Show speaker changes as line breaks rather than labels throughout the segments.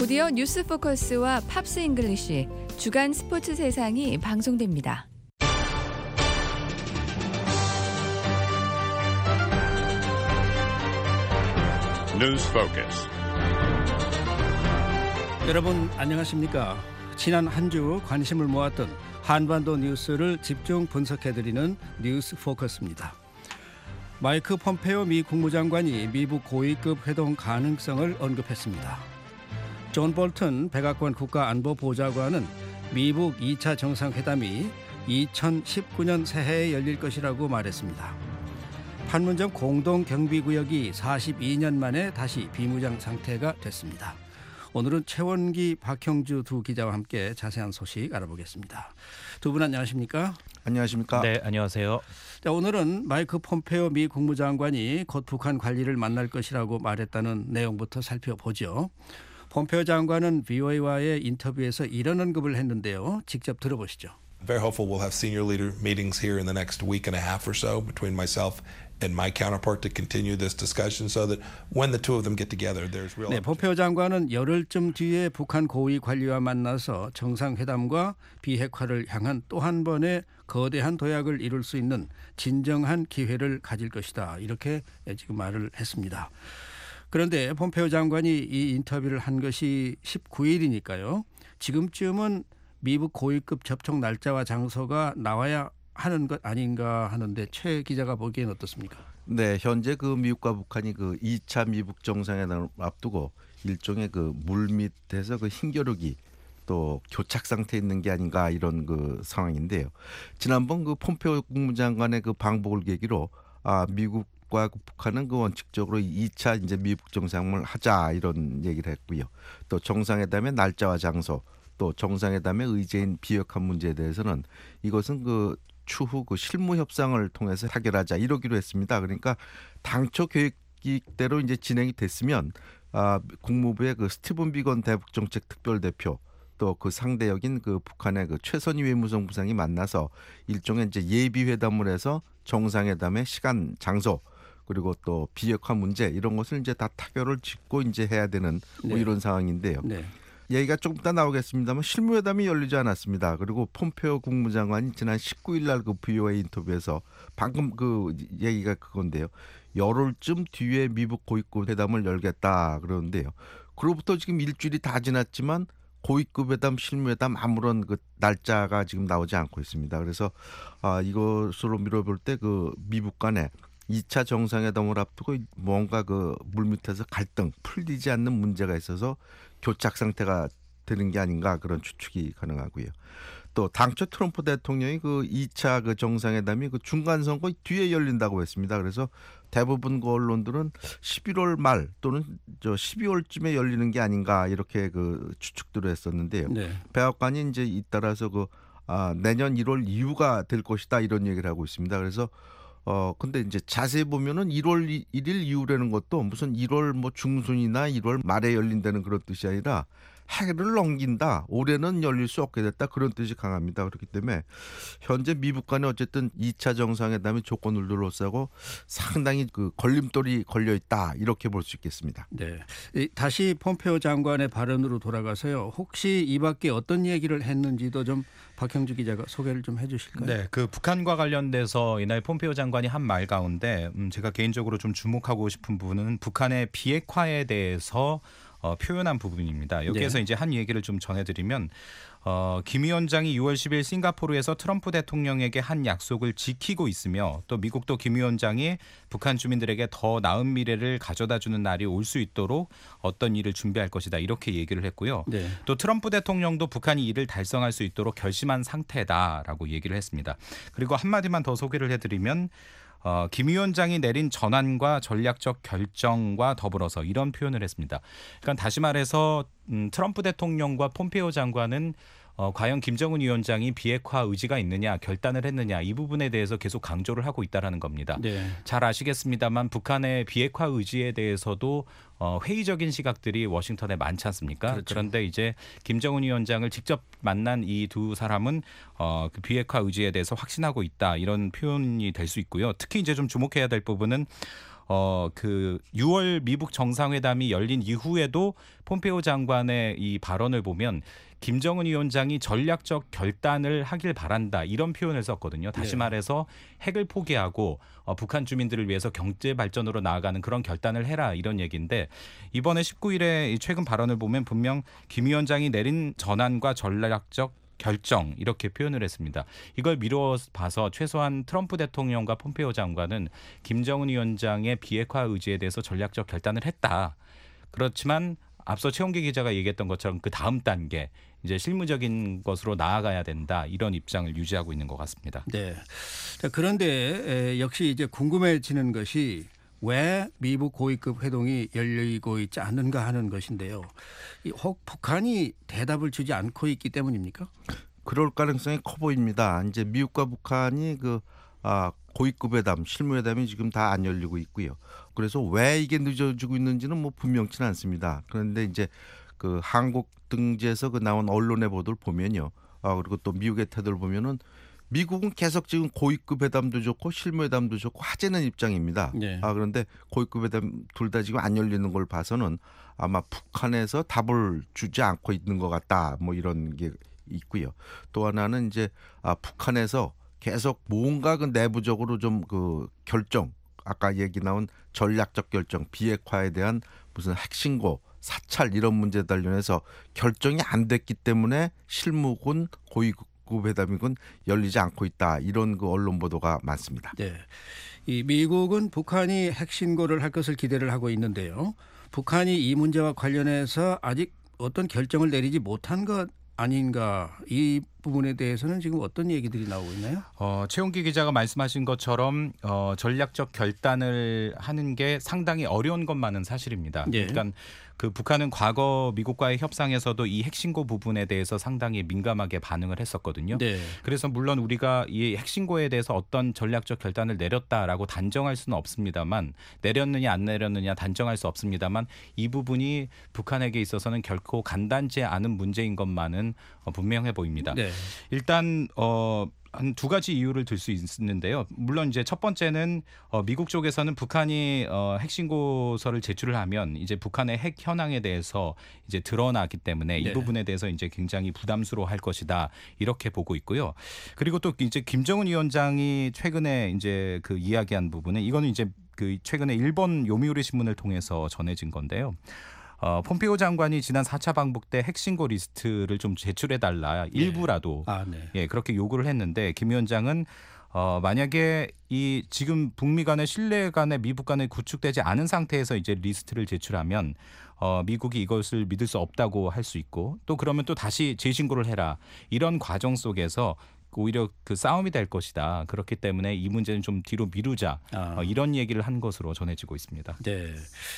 드디어 뉴스 포커스와 팝스 잉글리쉬 주간 스포츠 세상이 방송됩니다.
뉴스 포커스.
여러분 안녕하십니까? 지난 한 주 관심을 모았던 한반도 뉴스를 집중 분석해드리는 뉴스 포커스입니다. 마이크 폼페오 미 국무장관이 미국 고위급 회동 가능성을 언급했습니다. 존 볼튼 백악관 국가안보보좌관은 미국 2차 정상회담이 2019년 새해에 열릴 것이라고 말했습니다. 판문점 공동경비구역이 42년 만에 다시 비무장 상태가 됐습니다. 오늘은 최원기, 박형주 두 기자와 함께 자세한 소식 알아보겠습니다. 두 분 안녕하십니까?
안녕하십니까?
네, 안녕하세요.
자, 오늘은 마이크 폼페오 미 국무장관이 곧 북한 관리를 만날 것이라고 말했다는 내용부터 살펴보죠. 폼페오 장관은 VOA와의 인터뷰에서 이런 언급을 했는데요. 직접 들어보시죠.
Very hopeful we'll have senior leader meetings here in the next week and a half or so between myself and my counterpart to continue this discussion so that when the two of them get together there's real.
네, 폼페오 장관은 열흘쯤 뒤에 북한 고위 관리와 만나서 정상회담과 비핵화를 향한 또 한 번의 거대한 도약을 이룰 수 있는 진정한 기회를 가질 것이다. 이렇게 지금 말을 했습니다. 그런데 폼페오 장관이 이 인터뷰를 한 것이 19일이니까요. 지금쯤은 미국 고위급 접촉 날짜와 장소가 나와야 하는 것 아닌가 하는데 최 기자가 보기엔 어떻습니까?
네, 현재 그 미국과 북한이 그 2차 미북 정상회담을 앞두고 일종의 그 물밑에서 그 힘겨루기 또 교착 상태에 있는 게 아닌가 이런 그 상황인데요. 지난번 그 폼페오 국무장관의 그 방북을 계기로 미국과 북한은 그 원칙적으로 2차 이제 미북 정상을 하자 이런 얘기를 했고요. 또 정상회담의 날짜와 장소 또 정상회담의 의제인 비핵화 문제에 대해서는 이것은 그 추후 그 실무 협상을 통해서 해결하자 이러기로 했습니다. 그러니까 당초 계획대로 이제 진행이 됐으면 국무부의 그 스티븐 비건 대북정책 특별대표 또 그 상대역인 그 북한의 그 최선희 외무성 부상이 만나서 일종의 이제 예비 회담을 해서 정상회담의 시간, 장소 그리고 또 비핵화 문제 이런 것을 이제 다 타결을 짓고 이제 해야 되는 뭐
네.
이런 상황인데요.
네.
얘기가 조금 이따 나오겠습니다만 실무회담이 열리지 않았습니다. 그리고 폼페오 국무장관이 지난 19일 날 그 VOA 인터뷰에서 방금 그 얘기가 그건데요. 열흘쯤 뒤에 미북 고위급 회담을 열겠다 그러는데요. 그로부터 지금 일주일이 다 지났지만 고위급 회담, 실무회담 아무런 그 날짜가 지금 나오지 않고 있습니다. 그래서 이것으로 미뤄볼 때 그 미북 간에 2차 정상회담을 앞두고 뭔가 그 물밑에서 갈등, 풀리지 않는 문제가 있어서 교착 상태가 되는 게 아닌가 그런 추측이 가능하고요. 또 당초 트럼프 대통령이 그 2차 그 정상회담이 그 중간 선거 뒤에 열린다고 했습니다. 그래서 대부분 그 언론들은 11월 말 또는 12월쯤에 열리는 게 아닌가 이렇게 그 추측들을 했었는데요.
네. 백악관이
이제 잇따라서 그 내년 1월 이후가 될 것이다 이런 얘기를 하고 있습니다. 그래서 근데 이제 자세히 보면은 1월 1일 이후라는 것도 무슨 1월 뭐 중순이나 1월 말에 열린다는 그런 뜻이 아니라 해를 넘긴다. 올해는 열릴 수 없게 됐다. 그런 뜻이 강합니다. 그렇기 때문에 현재 미북 간에 어쨌든 2차 정상회담의 조건을 둘러싸고 상당히 그 걸림돌이 걸려 있다. 이렇게 볼 수 있겠습니다.
네. 다시 폼페오 장관의 발언으로 돌아가서요. 혹시 이 밖에 어떤 얘기를 했는지도 좀 박형주 기자가 소개를 좀 해주실까요?
네, 그 북한과 관련돼서 이날 폼페오 장관이 한 말 가운데 제가 개인적으로 좀 주목하고 싶은 부분은 북한의 비핵화에 대해서 표현한 부분입니다. 여기에서
네.
이제 한 얘기를 좀 전해드리면 김 위원장이 6월 10일 싱가포르에서 트럼프 대통령에게 한 약속을 지키고 있으며 또 미국도 김 위원장이 북한 주민들에게 더 나은 미래를 가져다주는 날이 올 수 있도록 어떤 일을 준비할 것이다 이렇게 얘기를 했고요.
네.
또 트럼프 대통령도 북한이 이를 달성할 수 있도록 결심한 상태다라고 얘기를 했습니다. 그리고 한마디만 더 소개를 해드리면 김 위원장이 내린 전환과 전략적 결정과 더불어서 이런 표현을 했습니다. 그러니까 다시 말해서 트럼프 대통령과 폼페오 장관은 과연 김정은 위원장이 비핵화 의지가 있느냐, 결단을 했느냐 이 부분에 대해서 계속 강조를 하고 있다는 겁니다.
네.
잘 아시겠습니다만 북한의 비핵화 의지에 대해서도 회의적인 시각들이 워싱턴에 많지 않습니까?
그렇죠.
그런데 이제 김정은 위원장을 직접 만난 이 두 사람은 그 비핵화 의지에 대해서 확신하고 있다 이런 표현이 될 수 있고요. 특히 이제 좀 주목해야 될 부분은 그 6월 미북 정상회담이 열린 이후에도 폼페이오 장관의 이 발언을 보면 김정은 위원장이 전략적 결단을 하길 바란다 이런 표현을 썼거든요. 다시 말해서 핵을 포기하고 북한 주민들을 위해서 경제 발전으로 나아가는 그런 결단을 해라 이런 얘기인데 이번에 19일에 최근 발언을 보면 분명 김 위원장이 내린 전환과 전략적 결정 이렇게 표현을 했습니다. 이걸 미루어 봐서 최소한 트럼프 대통령과 폼페이오 장관은 김정은 위원장의 비핵화 의지에 대해서 전략적 결단을 했다. 그렇지만 앞서 최홍기 기자가 얘기했던 것처럼 그 다음 단계 이제 실무적인 것으로 나아가야 된다 이런 입장을 유지하고 있는 것 같습니다.
네. 자, 그런데 역시 이제 궁금해지는 것이 왜 미북 고위급 회동이 열리고 있지 않는가 하는 것인데요. 혹 북한이 대답을 주지 않고 있기 때문입니까?
그럴 가능성이 커 보입니다. 이제 미국과 북한이 고위급 회담, 실무회담이 지금 다 안 열리고 있고요. 그래서 왜 이게 늦어지고 있는지는 뭐 분명치는 않습니다. 그런데 이제 그 한국 등지에서 그 나온 언론의 보도를 보면요. 그리고 또 미국의 태도를 보면은 미국은 계속 지금 고위급 회담도 좋고 실무회담도 좋고 하자는 입장입니다.
네.
그런데 고위급 회담 둘 다 지금 안 열리는 걸 봐서는 아마 북한에서 답을 주지 않고 있는 것 같다. 뭐 이런 게 있고요. 또 하나는 이제 북한에서 계속 뭔가 그 내부적으로 좀 그 결정, 아까 얘기 나온 전략적 결정, 비핵화에 대한 무슨 핵신고, 사찰 이런 문제 관련해서 결정이 안 됐기 때문에 실무군 고위급 회담이군 열리지 않고 있다. 이런 그 언론 보도가 많습니다.
네. 이 미국은 북한이 핵신고를 할 것을 기대를 하고 있는데요. 북한이 이 문제와 관련해서 아직 어떤 결정을 내리지 못한 것 아닌가 이 부분에 대해서는 지금 어떤 얘기들이 나오고 있나요?
최홍기 기자가 말씀하신 것처럼 전략적 결단을 하는 게 상당히 어려운 것만은 사실입니다.
예.
그러니까 그 북한은 과거 미국과의 협상에서도 이 핵신고 부분에 대해서 상당히 민감하게 반응을 했었거든요.
네.
그래서 물론 우리가 이 핵신고에 대해서 어떤 전략적 결단을 내렸다라고 단정할 수는 없습니다만 내렸느냐 안 내렸느냐 단정할 수 없습니다만 이 부분이 북한에게 있어서는 결코 간단치 않은 문제인 것만은 분명해 보입니다.
네.
일단 한 두 가지 이유를 들 수 있는데요. 물론 이제 첫 번째는 미국 쪽에서는 북한이 핵신고서를 제출을 하면 이제 북한의 핵 현황에 대해서 이제 드러나기 때문에 이 부분에 대해서 이제 굉장히 부담스러워할 것이다 이렇게 보고 있고요. 그리고 또 이제 김정은 위원장이 최근에 이제 그 이야기한 부분은 이거는 이제 그 최근에 일본 요미우리 신문을 통해서 전해진 건데요. 폼페이오 장관이 지난 4차 방북 때 핵신고 리스트를 좀 제출해달라 일부라도
네.
그렇게 요구를 했는데 김 위원장은 만약에 이 지금 북미 간의 신뢰 간의 미북 간에 구축되지 않은 상태에서 이제 리스트를 제출하면 미국이 이것을 믿을 수 없다고 할 수 있고 또 그러면 또 다시 재신고를 해라 이런 과정 속에서 오히려 그 싸움이 될 것이다. 그렇기 때문에 이 문제는 좀 뒤로 미루자. 이런 얘기를 한 것으로 전해지고 있습니다.
네.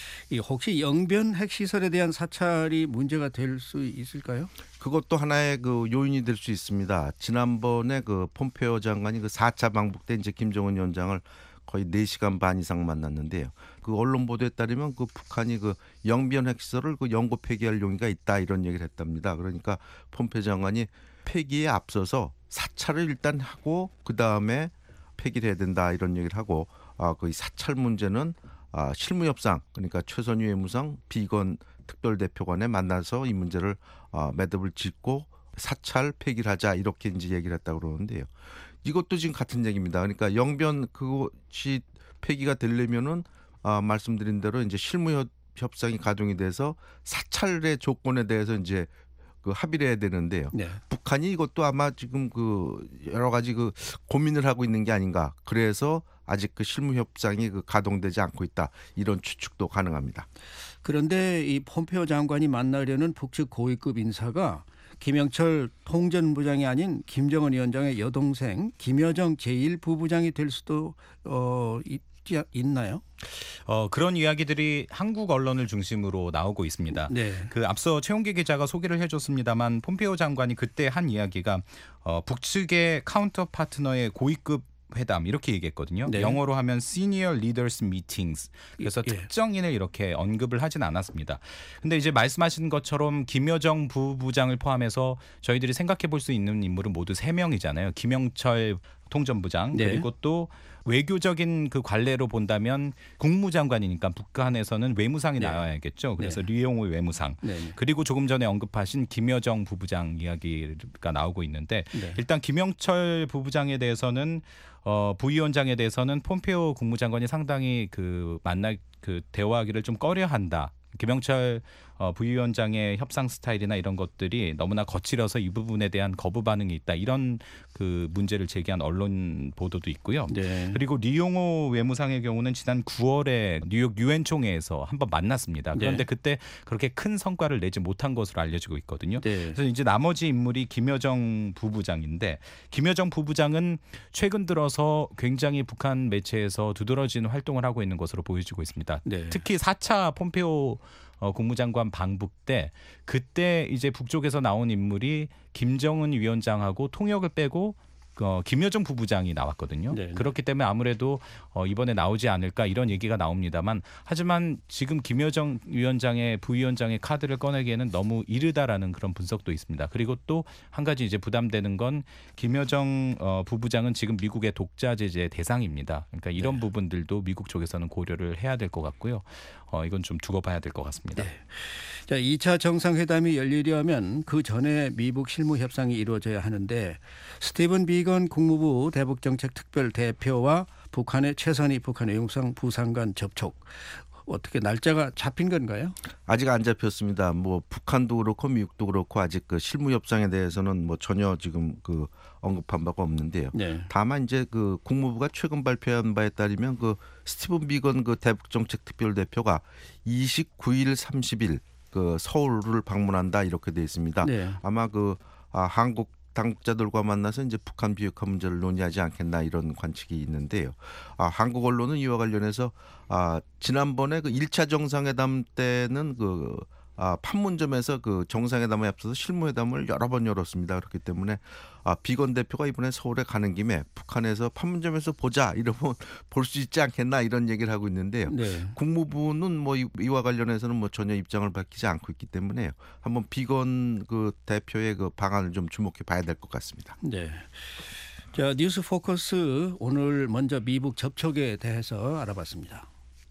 혹시 영변 핵시설에 대한 사찰이 문제가 될 수 있을까요?
그것도 하나의 그 요인이 될 수 있습니다. 지난번에 그 폼페이오 장관이 그 4차 방북 때 이제 김정은 위원장을 거의 4시간 반 이상 만났는데요. 그 언론 보도에 따르면 그 북한이 그 영변 핵시설을 그 영구 폐기할 용의가 있다 이런 얘기를 했답니다. 그러니까 폼페이오 장관이 폐기에 앞서서 사찰을 일단 하고 그 다음에 폐기를 해야 된다 이런 얘기를 하고 그 사찰 문제는 실무 협상 그러니까 최선희 외무상 비건 특별대표관에 만나서 이 문제를 매듭을 짓고 사찰 폐기를 하자 이렇게 이제 얘기를 했다고 그러는데요. 이것도 지금 같은 얘기입니다. 그러니까 영변 그것이 폐기가 되려면은 말씀드린 대로 이제 실무 협상이 가동이 돼서 사찰의 조건에 대해서 이제 그 합의를 해야 되는데요.
네.
북한이 이것도 아마 지금 그 여러 가지 그 고민을 하고 있는 게 아닌가. 그래서 아직 그 실무 협상이 그 가동되지 않고 있다. 이런 추측도 가능합니다.
그런데 이 폼페이오 장관이 만나려는 북측 고위급 인사가 김영철 통전부장이 아닌 김정은 위원장의 여동생 김여정 제1부부장이 될 수도 있나요?
그런 이야기들이 한국 언론을 중심으로 나오고 있습니다.
네.
그 앞서 최홍기 기자가 소개를 해줬습니다만 폼페이오 장관이 그때 한 이야기가 북측의 카운터 파트너의 고위급 회담 이렇게 얘기했거든요.
네.
영어로 하면 Senior Leaders Meetings. 그래서 특정인을 이렇게 언급을 하진 않았습니다. 근데 이제 말씀하신 것처럼 김여정 부부장을 포함해서 저희들이 생각해 볼 수 있는 인물은 모두 3명이잖아요. 김영철 통전부장
네.
그리고 또 외교적인 그 관례로 본다면 국무장관이니까 북한에서는 외무상이
네.
나와야겠죠. 그래서
네.
리용호 외무상
네.
그리고 조금 전에 언급하신 김여정 부부장 이야기가 나오고 있는데
네.
일단 김영철 부부장에 대해서는 부위원장에 대해서는 폼페오 국무장관이 상당히 그 대화하기를 좀 꺼려한다. 김영철 부위원장의 협상 스타일이나 이런 것들이 너무나 거칠어서 이 부분에 대한 거부 반응이 있다. 이런 그 문제를 제기한 언론 보도도 있고요.
네.
그리고 리용호 외무상의 경우는 지난 9월에 뉴욕 유엔 총회에서 한번 만났습니다. 그런데
네.
그때 그렇게 큰 성과를 내지 못한 것으로 알려지고 있거든요.
네.
그래서 이제 나머지 인물이 김여정 부부장인데 김여정 부부장은 최근 들어서 굉장히 북한 매체에서 두드러진 활동을 하고 있는 것으로 보여지고 있습니다.
네.
특히 4차 폼페오 국무장관 방북 때 그때 이제 북쪽에서 나온 인물이 김정은 위원장하고 통역을 빼고 김여정 부부장이 나왔거든요.
네.
그렇기 때문에 아무래도 이번에 나오지 않을까 이런 얘기가 나옵니다만 하지만 지금 김여정 위원장의 부위원장의 카드를 꺼내기에는 너무 이르다라는 그런 분석도 있습니다. 그리고 또 한 가지 이제 부담되는 건 김여정 부부장은 지금 미국의 독자 제재 대상입니다. 그러니까 이런
네.
부분들도 미국 쪽에서는 고려를 해야 될 것 같고요. 이건 좀 두고 봐야 될 것 같습니다.
네. 자, 2차 정상회담이 열리려면 그 전에 미북 실무 협상이 이루어져야 하는데 스티븐 비건 국무부 대북정책특별대표와 북한의 최선희 북한 외무상 부상관 접촉 어떻게 날짜가 잡힌 건가요?
아직 안 잡혔습니다. 뭐 북한도 그렇고 미국도 그렇고 아직 그 실무 협상에 대해서는 뭐 전혀 지금 그 언급한 바가 없는데요.
네.
다만 이제 그 국무부가 최근 발표한 바에 따르면 그 스티븐 비건 그 대북정책특별대표가 29일, 30일 그 서울을 방문한다 이렇게 돼 있습니다.
네.
아마 그 한국 당국자들과 만나서 이제 북한 비핵화 문제를 논의하지 않겠나 이런 관측이 있는데요. 한국 언론은 이와 관련해서 지난번에 그 1차 정상회담 때는 그 판문점에서 그 정상회담에 앞서서 실무회담을 여러 번 열었습니다. 그렇기 때문에 비건 대표가 이번에 서울에 가는 김에 북한에서 판문점에서 보자 이러면 볼 수 있지 않겠나 이런 얘기를 하고 있는데요.
네.
국무부는 뭐 이와 관련해서는 뭐 전혀 입장을 밝히지 않고 있기 때문에 한번 비건 그 대표의 그 방안을 좀 주목해 봐야 될 것 같습니다.
네. 자, 뉴스 포커스 오늘 먼저 미북 접촉에 대해서 알아봤습니다.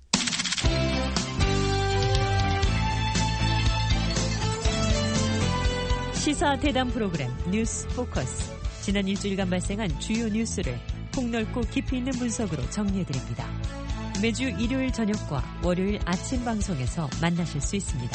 시사 대담 프로그램 뉴스 포커스. 지난 일주일간 발생한 주요 뉴스를 폭넓고 깊이 있는 분석으로 정리해드립니다. 매주 일요일 저녁과 월요일 아침 방송에서 만나실 수 있습니다.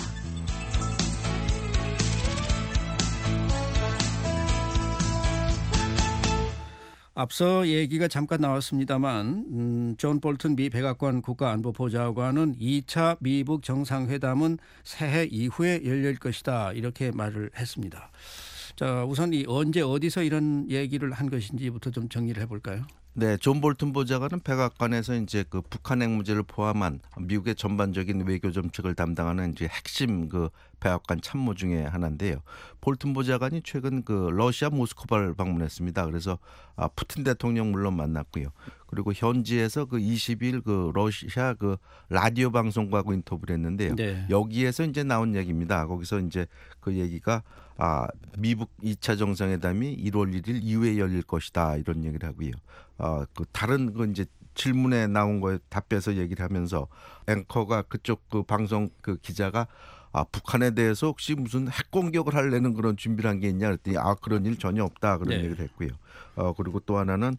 앞서 얘기가 잠깐 나왔습니다만 존 볼튼 미 백악관 국가안보보좌관은 2차 미북 정상회담은 새해 이후에 열릴 것이다 이렇게 말을 했습니다. 자, 우선 언제 어디서 이런 얘기를 한 것인지부터 좀 정리를 해볼까요?
네, 존 볼튼 보좌관은 백악관에서 이제 그 북한 핵 문제를 포함한 미국의 전반적인 외교 정책을 담당하는 이제 핵심 그 백악관 참모 중에 하나인데요. 볼튼 보좌관이 최근 그 러시아 모스크바를 방문했습니다. 그래서 푸틴 대통령 물론 만났고요. 그리고 현지에서 그 20일 그 러시아 그 라디오 방송과도 인터뷰를 했는데요.
네.
여기에서 이제 나온 얘기입니다. 거기서 이제 그 얘기가 미북 2차 정상회담이 1월 1일 이후에 열릴 것이다 이런 얘기를 하고요. 그 다른 그 이제 질문에 나온 거에 답해서 얘기를 하면서 앵커가 그쪽 그 방송 그 기자가 북한에 대해서 혹시 무슨 핵 공격을 하려는 그런 준비를 한 게 있냐 그랬더니 그런 일 전혀 없다 그런
네.
얘기를 했고요. 그리고 또 하나는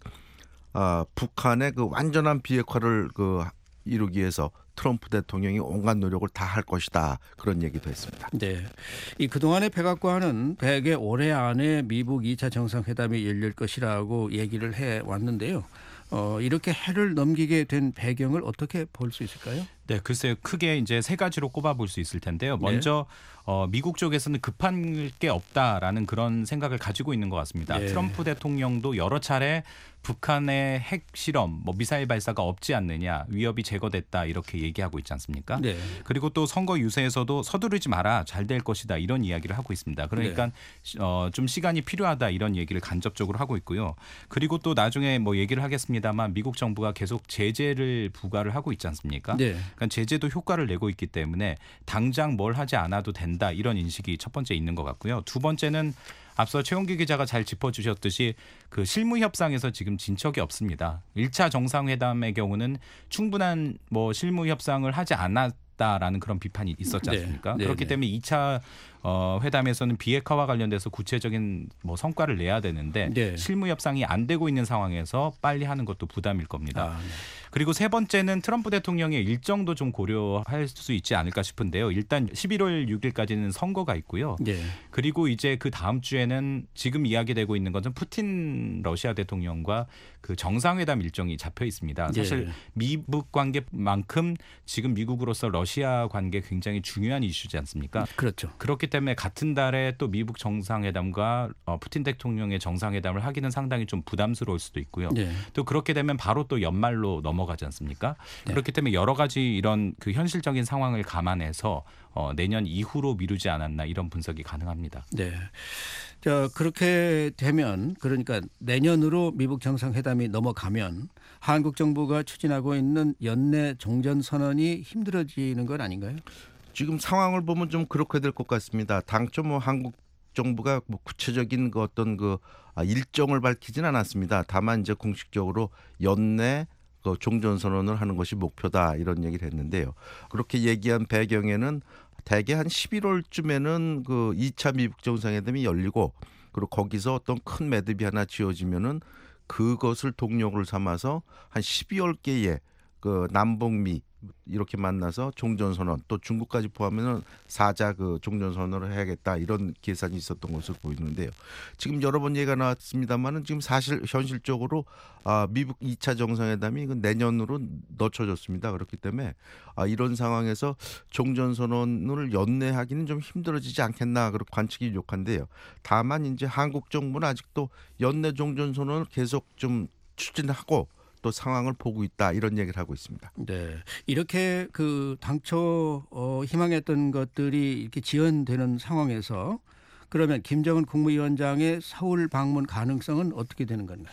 북한의 그 완전한 비핵화를 그 이루기 위해서 트럼프 대통령이 온갖 노력을 다 할 것이다 그런 얘기도 했습니다.
네, 이 그동안의 백악관은 대개 올해 안에 미북 2차 정상회담이 열릴 것이라고 얘기를 해왔는데요. 이렇게 해를 넘기게 된 배경을 어떻게 볼 수 있을까요?
네, 글쎄요. 크게 이제 세 가지로 꼽아볼 수 있을 텐데요. 먼저 미국 쪽에서는 급한 게 없다라는 그런 생각을 가지고 있는 것 같습니다.
네.
트럼프 대통령도 여러 차례 북한의 핵 실험, 미사일 발사가 없지 않느냐, 위협이 제거됐다 이렇게 얘기하고 있지 않습니까?
네.
그리고 또 선거 유세에서도 서두르지 마라, 잘 될 것이다 이런 이야기를 하고 있습니다. 그러니까 좀 시간이 필요하다 이런 얘기를 간접적으로 하고 있고요. 그리고 또 나중에 얘기를 하겠습니다만 미국 정부가 계속 제재를 부과를 하고 있지 않습니까?
네.
그러니까 제재도 효과를 내고 있기 때문에 당장 뭘 하지 않아도 된다. 된다 이런 인식이 첫 번째 있는 것 같고요. 두 번째는 앞서 최용기 기자가 잘 짚어주셨듯이 그 실무 협상에서 지금 진척이 없습니다. 1차 정상회담의 경우는 충분한 뭐 실무 협상을 하지 않았다라는 그런 비판이 있었지 않습니까?
네.
그렇기 때문에 2차 회담에서는 비핵화와 관련돼서 구체적인 뭐 성과를 내야 되는데
네.
실무 협상이 안 되고 있는 상황에서 빨리 하는 것도 부담일 겁니다.
네.
그리고 세 번째는 트럼프 대통령의 일정도 좀 고려할 수 있지 않을까 싶은데요. 일단 11월 6일까지는 선거가 있고요.
네.
그리고 이제 그 다음 주에는 지금 이야기되고 있는 것은 푸틴 러시아 대통령과 그 정상회담 일정이 잡혀 있습니다. 사실 미북 관계만큼 지금 미국으로서 러시아 관계 굉장히 중요한 이슈지 않습니까?
그렇죠.
그렇기 때문에 같은 달에 또 미북 정상회담과 푸틴 대통령의 정상회담을 하기는 상당히 좀 부담스러울 수도 있고요.
네.
또 그렇게 되면 바로 또 연말로 넘어가지 않습니까? 그렇기 때문에 여러 가지 이런 그 현실적인 상황을 감안해서 내년 이후로 미루지 않았나 이런 분석이 가능합니다.
네. 자, 그렇게 되면 그러니까 내년으로 미북 정상회담이 넘어가면 한국 정부가 추진하고 있는 연내 종전 선언이 힘들어지는 건 아닌가요?
지금 상황을 보면 좀 그렇게 될 것 같습니다. 당초 뭐 한국 정부가 뭐 구체적인 그 어떤 그 일정을 밝히진 않았습니다. 다만 이제 공식적으로 연내 그 종전 선언을 하는 것이 목표다 이런 얘기를 했는데요. 그렇게 얘기한 배경에는 대개 한 11월쯤에는 그 2차 미북 정상회담이 열리고 그리고 거기서 어떤 큰 매듭이 하나 지어지면은 그것을 동력을 삼아서 한 12월께에 그 남북미 이렇게 만나서 종전선언 또 중국까지 포함하면 4자 그 종전선언을 해야겠다 이런 계산이 있었던 것으로 보이는데요. 지금 여러 번 얘기가 나왔습니다만은 지금 사실 현실적으로 미북 2차 정상회담이 내년으로 늦춰졌습니다. 그렇기 때문에 이런 상황에서 종전선언을 연내하기는 좀 힘들어지지 않겠나 그런 관측이 유력한데요. 다만 이제 한국 정부는 아직도 연내 종전선언을 계속 좀 추진하고 또 상황을 보고 있다 이런 얘기를 하고 있습니다.
네, 이렇게 그 당초 희망했던 것들이 이렇게 지연되는 상황에서 그러면 김정은 국무위원장의 서울 방문 가능성은 어떻게 되는 건가요?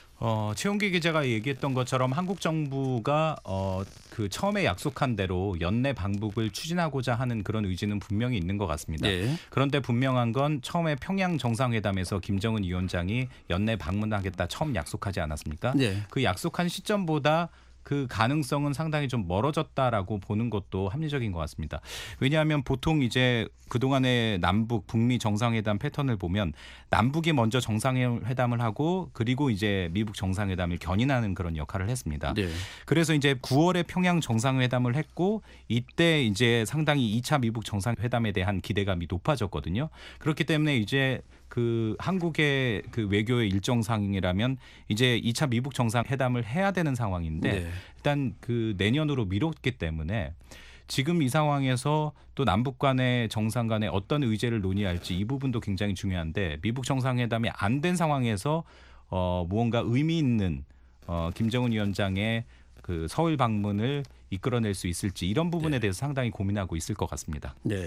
최용기 기자가 얘기했던 것처럼 한국 정부가 그 처음에 약속한 대로 연내 방북을 추진하고자 하는 그런 의지는 분명히 있는 것 같습니다.
네.
그런데 분명한 건 처음에 평양 정상회담에서 김정은 위원장이 연내 방문하겠다 처음 약속하지 않았습니까?
네.
그 약속한 시점보다 그 가능성은 상당히 좀 멀어졌다라고 보는 것도 합리적인 것 같습니다. 왜냐하면 보통 이제 그동안의 남북 북미 정상회담 패턴을 보면 남북이 먼저 정상회담을 하고 그리고 이제 미북 정상회담을 견인하는 그런 역할을 했습니다.
네.
그래서 이제 9월에 평양 정상회담을 했고 이때 이제 상당히 2차 미북 정상회담에 대한 기대감이 높아졌거든요. 그렇기 때문에 이제 그 한국의 그 외교의 일정상이라면 이제 2차 미북 정상회담을 해야 되는 상황인데
네.
일단 그 내년으로 미뤘기 때문에 지금 이 상황에서 또 남북 간의 정상 간에 어떤 의제를 논의할지 이 부분도 굉장히 중요한데 미북 정상회담이 안 된 상황에서 무언가 의미 있는 김정은 위원장의 그 서울 방문을 이끌어낼 수 있을지 이런 부분에 대해서 상당히 고민하고 있을 것 같습니다.
네.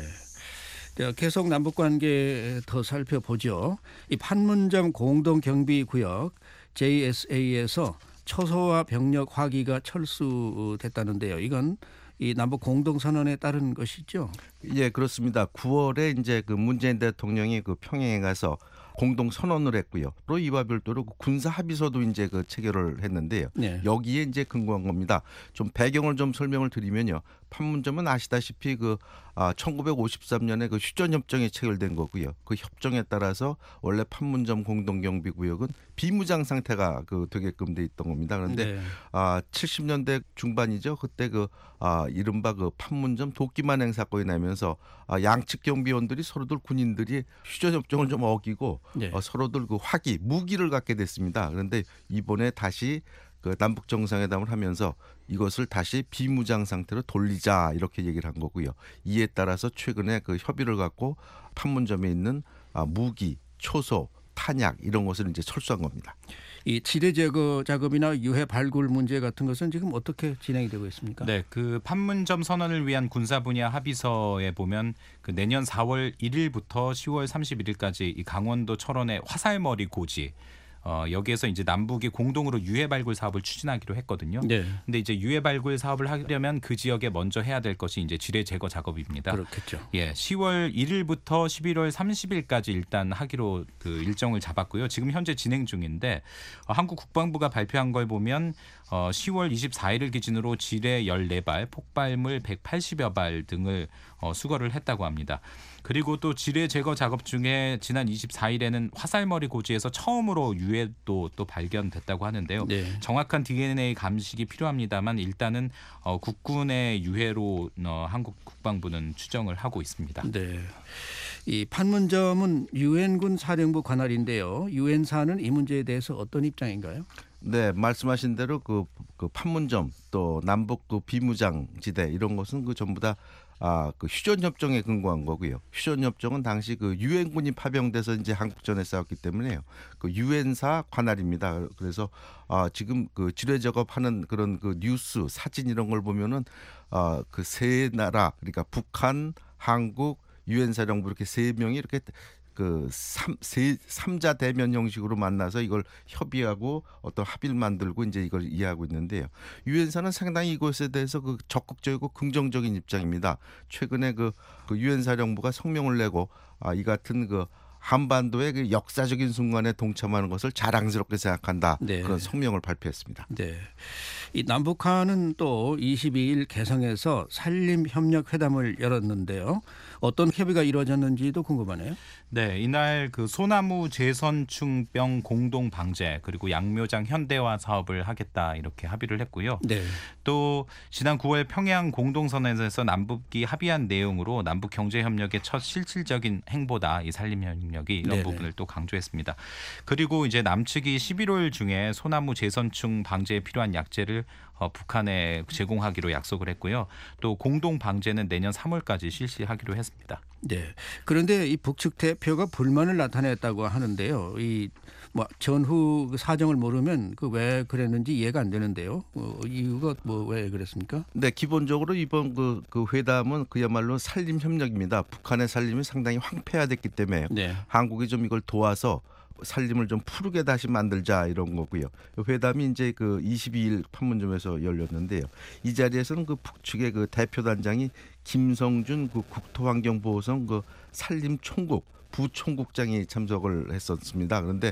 계속 남북 관계 더 살펴보죠. 이 판문점 공동경비구역 JSA에서 초소화 병력 화기가 철수됐다는데요. 이건 이 남북 공동선언에 따른 것이죠.
예, 그렇습니다. 9월에 이제 그 문재인 대통령이 그 평양에 가서 공동 선언을 했고요. 또 이와 별도로 군사 합의서도 이제 그 체결을 했는데요.
네.
여기에 이제 근거한 겁니다. 좀 배경을 좀 설명을 드리면요. 판문점은 아시다시피 그 1953년에 그 휴전협정이 체결된 거고요. 그 협정에 따라서 원래 판문점 공동경비구역은 비무장 상태가 그 되게끔 돼 있던 겁니다. 그런데
네.
70년대 중반이죠. 그때 그 이른바 그 판문점 도끼만행 사건이 나면서 양측 경비원들이 서로들 군인들이 휴전협정을 좀 어기고
네.
서로들 그 화기 무기를 갖게 됐습니다. 그런데 이번에 다시 그 남북 정상회담을 하면서 이것을 다시 비무장 상태로 돌리자 이렇게 얘기를 한 거고요. 이에 따라서 최근에 그 협의를 갖고 판문점에 있는 무기, 초소, 탄약 이런 것을 이제 철수한 겁니다.
이 지뢰 제거 작업이나 유해 발굴 문제 같은 것은 지금 어떻게 진행이 되고 있습니까?
네, 그 판문점 선언을 위한 군사 분야 합의서에 보면 그 내년 4월 1일부터 10월 31일까지 이 강원도 철원의 화살머리 고지 여기에서 이제 남북이 공동으로 유해 발굴 사업을 추진하기로 했거든요.
네.
근데 이제 유해 발굴 사업을 하려면 그 지역에 먼저 해야 될 것이 이제 지뢰 제거 작업입니다.
그렇겠죠.
예, 10월 1일부터 11월 30일까지 일단 하기로 그 일정을 잡았고요. 지금 현재 진행 중인데 한국 국방부가 발표한 걸 보면 10월 24일을 기준으로 지뢰 14발, 폭발물 180여 발 등을 수거를 했다고 합니다. 그리고 또 지뢰 제거 작업 중에 지난 24일에는 화살머리 고지에서 처음으로 유해도 또 발견됐다고 하는데요.
네.
정확한 DNA 감식이 필요합니다만 일단은 국군의 유해로 한국 국방부는 추정을 하고 있습니다.
네. 이 판문점은 유엔군 사령부 관할인데요. 유엔사는 이 문제에 대해서 어떤 입장인가요?
네, 말씀하신 대로 그 판문점 또 남북 그 비무장지대 이런 것은 그 전부 다 그 휴전협정에 근거한 거고요. 휴전협정은 당시 그 유엔군이 파병돼서 이제 한국전에 싸웠기 때문에요. 그 유엔사 관할입니다. 그래서 지금 그 지뢰 작업하는 그런 그 뉴스 사진 이런 걸 보면은 그 세 나라 그러니까 북한, 한국, 유엔사령부 이렇게 세 명이 이렇게 그 삼자 대면 형식으로 만나서 이걸 협의하고 어떤 합의를 만들고 이제 이걸 이해하고 있는데요. 유엔사는 상당히 이것에 대해서 그 적극적이고 긍정적인 입장입니다. 최근에 그 유엔사령부가 성명을 내고 이 같은 그 한반도의 그 역사적인 순간에 동참하는 것을 자랑스럽게 생각한다.
네.
그런 성명을 발표했습니다.
네. 이 남북한은 또 22일 개성에서 산림협력회담을 열었는데요. 어떤 협의가 이루어졌는지도 궁금하네요.
네, 이날 그 소나무 재선충병 공동 방제 그리고 양묘장 현대화 사업을 하겠다 이렇게 합의를 했고요.
네.
또 지난 9월 평양 공동선언에서 남북이 합의한 내용으로 남북 경제 협력의 첫 실질적인 행보다 이 산림협력이 이런
네네.
부분을 또 강조했습니다. 그리고 이제 남측이 11월 중에 소나무 재선충 방제에 필요한 약재를 북한에 제공하기로 약속을 했고요. 또 공동 방제는 내년 3월까지 실시하기로 했습니다.
네. 그런데 이 북측 대표가 불만을 나타냈다고 하는데요. 이 뭐 전후 그 사정을 모르면 그 왜 그랬는지 이해가 안 되는데요. 이유가 뭐 왜 그랬습니까?
네, 기본적으로 이번 그 회담은 그야말로 산림 협력입니다. 북한의 산림이 상당히 황폐화됐기 때문에
네.
한국이 좀 이걸 도와서 산림을 좀 푸르게 다시 만들자 이런 거고요. 회담이 이제 그 22일 판문점에서 열렸는데요. 이 자리에서는 그 북측의 그 대표단장이 김성준 그 국토환경보호성 그 산림총국 부총국장이 참석을 했었습니다. 그런데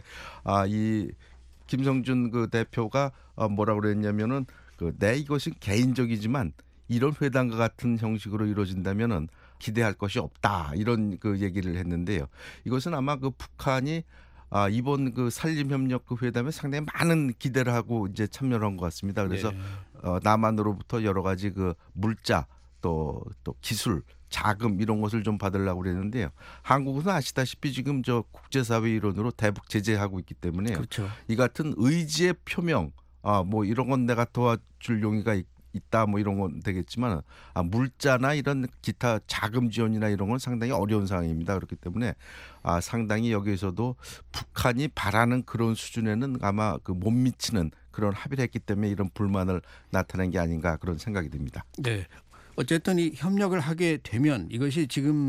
이 김성준 그 대표가 뭐라고 그랬냐면은 내 이것이 개인적이지만 이런 회담과 같은 형식으로 이루어진다면은 기대할 것이 없다 이런 그 얘기를 했는데요. 이것은 아마 그 북한이 이번 그 산림협력 그 회담에 상당히 많은 기대를 하고 이제 참여를 한 것 같습니다. 그래서
네.
남한으로부터 여러 가지 그 물자 또 기술 자금 이런 것을 좀 받으려고 그랬는데요. 한국은 아시다시피 지금 저 국제사회 일원으로 대북 제재하고 있기 때문에
그렇죠.
이 같은 의지의 표명 뭐 이런 건 내가 도와줄 용의가 있다 뭐 이런 건 되겠지만 물자나 이런 기타 자금 지원이나 이런 건 상당히 어려운 상황입니다. 그렇기 때문에 상당히 여기에서도 북한이 바라는 그런 수준에는 아마 그 못 미치는 그런 합의를 했기 때문에 이런 불만을 나타낸 게 아닌가 그런 생각이 듭니다.
네. 어쨌든 이 협력을 하게 되면 이것이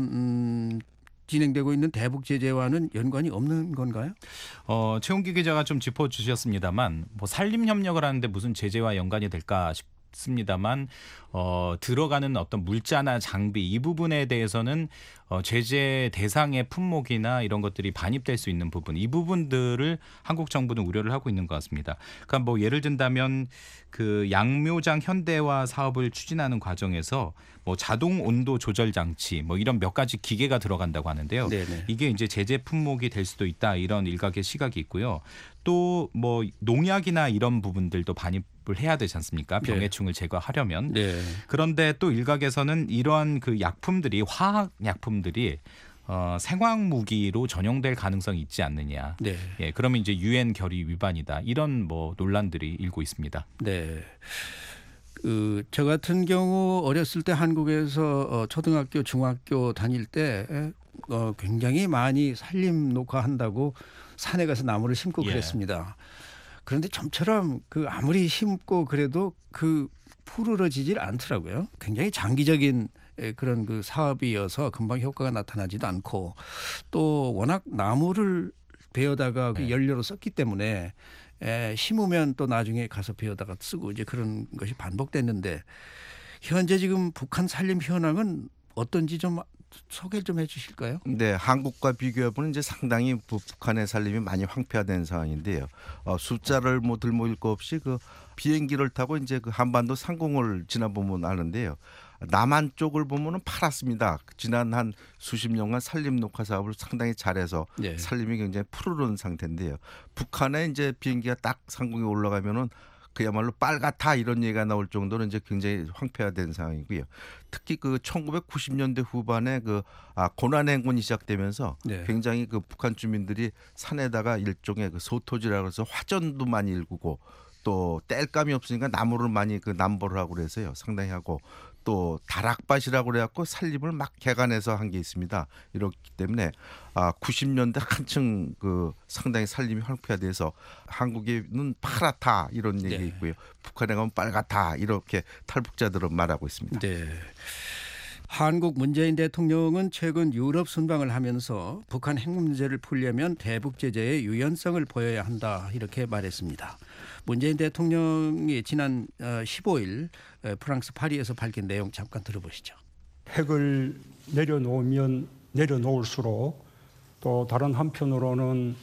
지금 진행되고 있는 대북 제재와는 연관이 없는 건가요?
최홍기 기자가 좀 짚어주셨습니다만 뭐 산림 협력을 하는데 무슨 제재와 연관이 될까 싶습니다만 들어가는 어떤 물자나 장비 이 부분에 대해서는 제재 대상의 품목이나 이런 것들이 반입될 수 있는 부분 이 부분들을 한국 정부는 우려를 하고 있는 것 같습니다. 그러니까 뭐 예를 든다면 그 양묘장 현대화 사업을 추진하는 과정에서 뭐 자동 온도 조절 장치 뭐 이런 몇 가지 기계가 들어간다고 하는데요.
네네.
이게 이제 제재 품목이 될 수도 있다 이런 일각의 시각이 있고요. 또 뭐 농약이나 이런 부분들도 반입을 해야 되지 않습니까? 병해충을 제거하려면.
네.
그런데 또 일각에서는 이러한 그 약품들이 화학 약품들이 생화학 무기로 전용될 가능성이 있지 않느냐.
네.
예, 그러면 이제 유엔 결의 위반이다. 이런 뭐 논란들이 일고 있습니다.
네. 저 같은 경우 어렸을 때 한국에서 초등학교, 중학교 다닐 때 굉장히 많이 산림 녹화한다고 산에 가서 나무를 심고
예.
그랬습니다. 그런데 좀처럼 그 아무리 심고 그래도 그 푸르러지질 않더라고요. 굉장히 장기적인 그런 그 사업이어서 금방 효과가 나타나지도 않고 또 워낙 나무를 베어다가 그
네.
연료로 썼기 때문에 심으면 또 나중에 가서 베어다가 쓰고 이제 그런 것이 반복됐는데 현재 지금 북한 산림 현황은 어떤지 좀 소개 좀 해주실까요?
네, 한국과 비교해보면 이제 상당히 북한의 산림이 많이 황폐화된 상황인데요. 숫자를 뭐 들모일 거 없이 그 비행기를 타고 이제 그 한반도 상공을 지나보면 아는데요. 남한 쪽을 보면은 파랗습니다. 지난 한 수십 년간 산림 녹화 사업을 상당히 잘해서
네.
산림이 굉장히 푸르른 상태인데요. 북한에 이제 비행기가 딱 상공에 올라가면은 그야말로 빨갛다 이런 얘기가 나올 정도로 이제 굉장히 황폐화된 상황이고요. 특히 그 1990년대 후반에 그 고난행군이 시작되면서
네.
굉장히 그 북한 주민들이 산에다가 일종의 그 소토지라고 해서 화전도 많이 일구고 또 땔감이 없으니까 나무를 많이 그 남보를 하고 그래서요. 상당히 하고 또 다락밭이라고 그래갖고 산림을 막 개간해서 한 게 있습니다. 이렇기 때문에 90년대 한층 그 상당히 산림이 황폐화돼서 한국에는 파랗다 이런 얘기
네.
있고요. 북한에 가면 빨갛다 이렇게 탈북자들은 말하고 있습니다.
네. 한국 문재인 대통령은 최근 유럽 순방을 하면서 북한 핵 문제를 풀려면 대북 제재의 유연성을 보여야 한다 이렇게 말했습니다. 문재인 대통령이 지난 15일 프랑스 파리에서 밝힌 내용 잠깐 들어보시죠.
핵을 내려놓으면 내려놓을수록 또 다른 한편으로는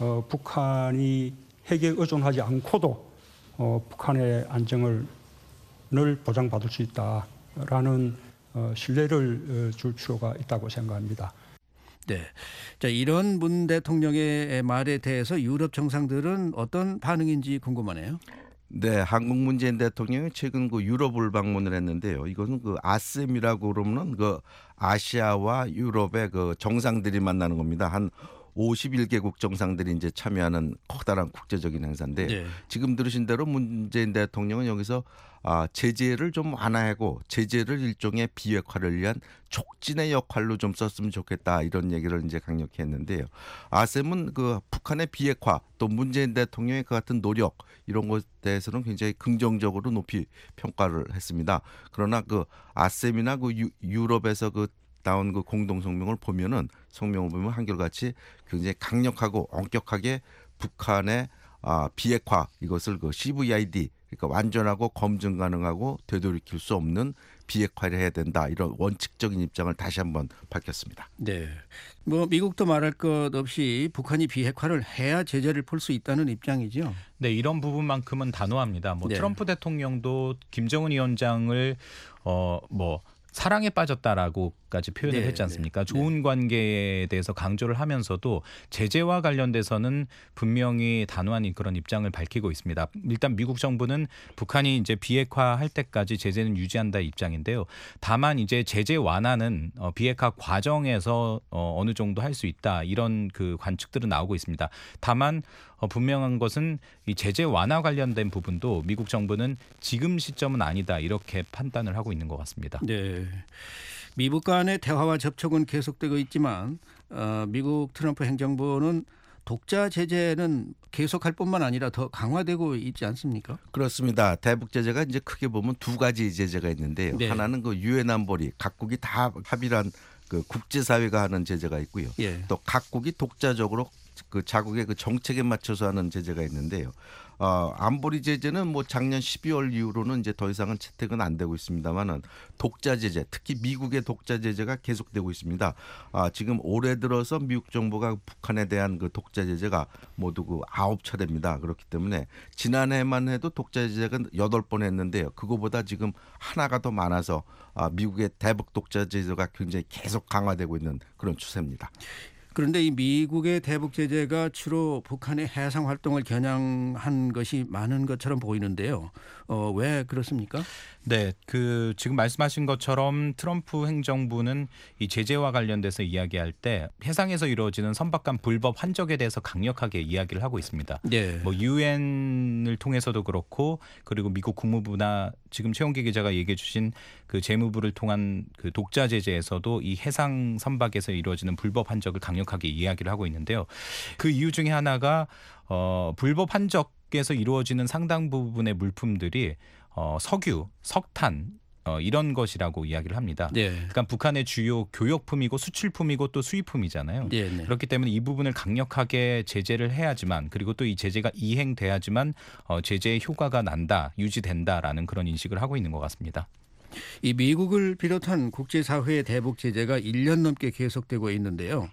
북한이 핵에 의존하지 않고도 북한의 안정을 보장받을 수 있다라는 신뢰를 줄 필요가 있다고 생각합니다.
네. 자, 이런 문 대통령의 말에 대해서 유럽 정상들은 어떤 반응인지 궁금하네요.
네, 한국 문재인 대통령이 최근 그 유럽을 방문을 했는데요. 이것은 그 아셈이라고 그러면은 그 아시아와 유럽의 그 정상들이 만나는 겁니다. 한 51개국 정상들이 이제 참여하는 커다란 국제적인 행사인데
네.
지금 들으신 대로 문재인 대통령은 여기서 제재를 좀 완화하고 제재를 일종의 비핵화를 위한 촉진의 역할로 좀 썼으면 좋겠다 이런 얘기를 이제 강력히 했는데요. 아셈은 그 북한의 비핵화 또 문재인 대통령의 그 같은 노력 이런 것에 대해서는 굉장히 긍정적으로 높이 평가를 했습니다. 그러나 그 아셈이나 그 유럽에서 그 나온 그 공동 성명을 보면 한결같이 굉장히 강력하고 엄격하게 북한의 비핵화 이것을 그 CVID 그러니까 완전하고 검증 가능하고 되돌이킬 수 없는 비핵화를 해야 된다 이런 원칙적인 입장을 다시 한번 밝혔습니다.
네. 뭐 미국도 말할 것 없이 북한이 비핵화를 해야 제재를 풀 수 있다는 입장이죠.
네, 이런 부분만큼은 단호합니다. 뭐
네.
트럼프 대통령도 김정은 위원장을 사랑에 빠졌다라고까지 표현을
네,
했지 않습니까?
네.
좋은 관계에 대해서 강조를 하면서도 제재와 관련돼서는 분명히 단호한 그런 입장을 밝히고 있습니다. 일단 미국 정부는 북한이 이제 비핵화할 때까지 제재는 유지한다 입장인데요. 다만 이제 제재 완화는 비핵화 과정에서 어느 정도 할 수 있다 이런 그 관측들은 나오고 있습니다. 다만 분명한 것은 이 제재 완화 관련된 부분도 미국 정부는 지금 시점은 아니다 이렇게 판단을 하고 있는 것 같습니다.
네. 미국 간의 대화와 접촉은 계속되고 있지만 미국 트럼프 행정부는 독자 제재는 계속할 뿐만 아니라 더 강화되고 있지 않습니까?
그렇습니다. 대북 제재가 이제 크게 보면 두 가지 제재가 있는데요.
네.
하나는 그 유엔 안보리 각국이 다 합의를 한 그 국제사회가 하는 제재가 있고요.
예.
또 각국이 독자적으로 그 자국의 그 정책에 맞춰서 하는 제재가 있는데요. 안보리 제재는 뭐 작년 12월 이후로는 이제 더 이상은 채택은 안 되고 있습니다만은 독자 제재, 특히 미국의 독자 제재가 계속되고 있습니다. 지금 올해 들어서 미국 정부가 북한에 대한 그 독자 제재가 모두 그 9차례입니다. 그렇기 때문에 지난해만 해도 독자 제재가 8번 했는데요. 그거보다 지금 하나가 더 많아서 미국의 대북 독자 제재가 굉장히 계속 강화되고 있는 그런 추세입니다.
그런데 이 미국의 대북 제재가 주로 북한의 해상 활동을 겨냥한 것이 많은 것처럼 보이는데요. 왜 그렇습니까?
네, 그 지금 말씀하신 것처럼 트럼프 행정부는 이 제재와 관련돼서 이야기할 때 해상에서 이루어지는 선박간 불법 환적에 대해서 강력하게 이야기를 하고 있습니다.
네.
뭐 유엔을 통해서도 그렇고 그리고 미국 국무부나 지금 최용기 기자가 얘기해 주신 그 재무부를 통한 그 독자 제재에서도 이 해상 선박에서 이루어지는 불법 환적을 강력하게 이야기를 하고 있는데요. 그 이유 중에 하나가 불법 환적에서 이루어지는 상당 부분의 물품들이 석유, 석탄 이런 것이라고 이야기를 합니다.
네.
그러니까 북한의 주요 교역품이고 수출품이고 또 수입품이잖아요.
네, 네.
그렇기 때문에 이 부분을 강력하게 제재를 해야지만 그리고 또 이 제재가 이행돼야지만 제재의 효과가 난다, 유지된다라는 그런 인식을 하고 있는 것 같습니다.
이 미국을 비롯한 국제사회의 대북 제재가 1년 넘게 계속되고 있는데요.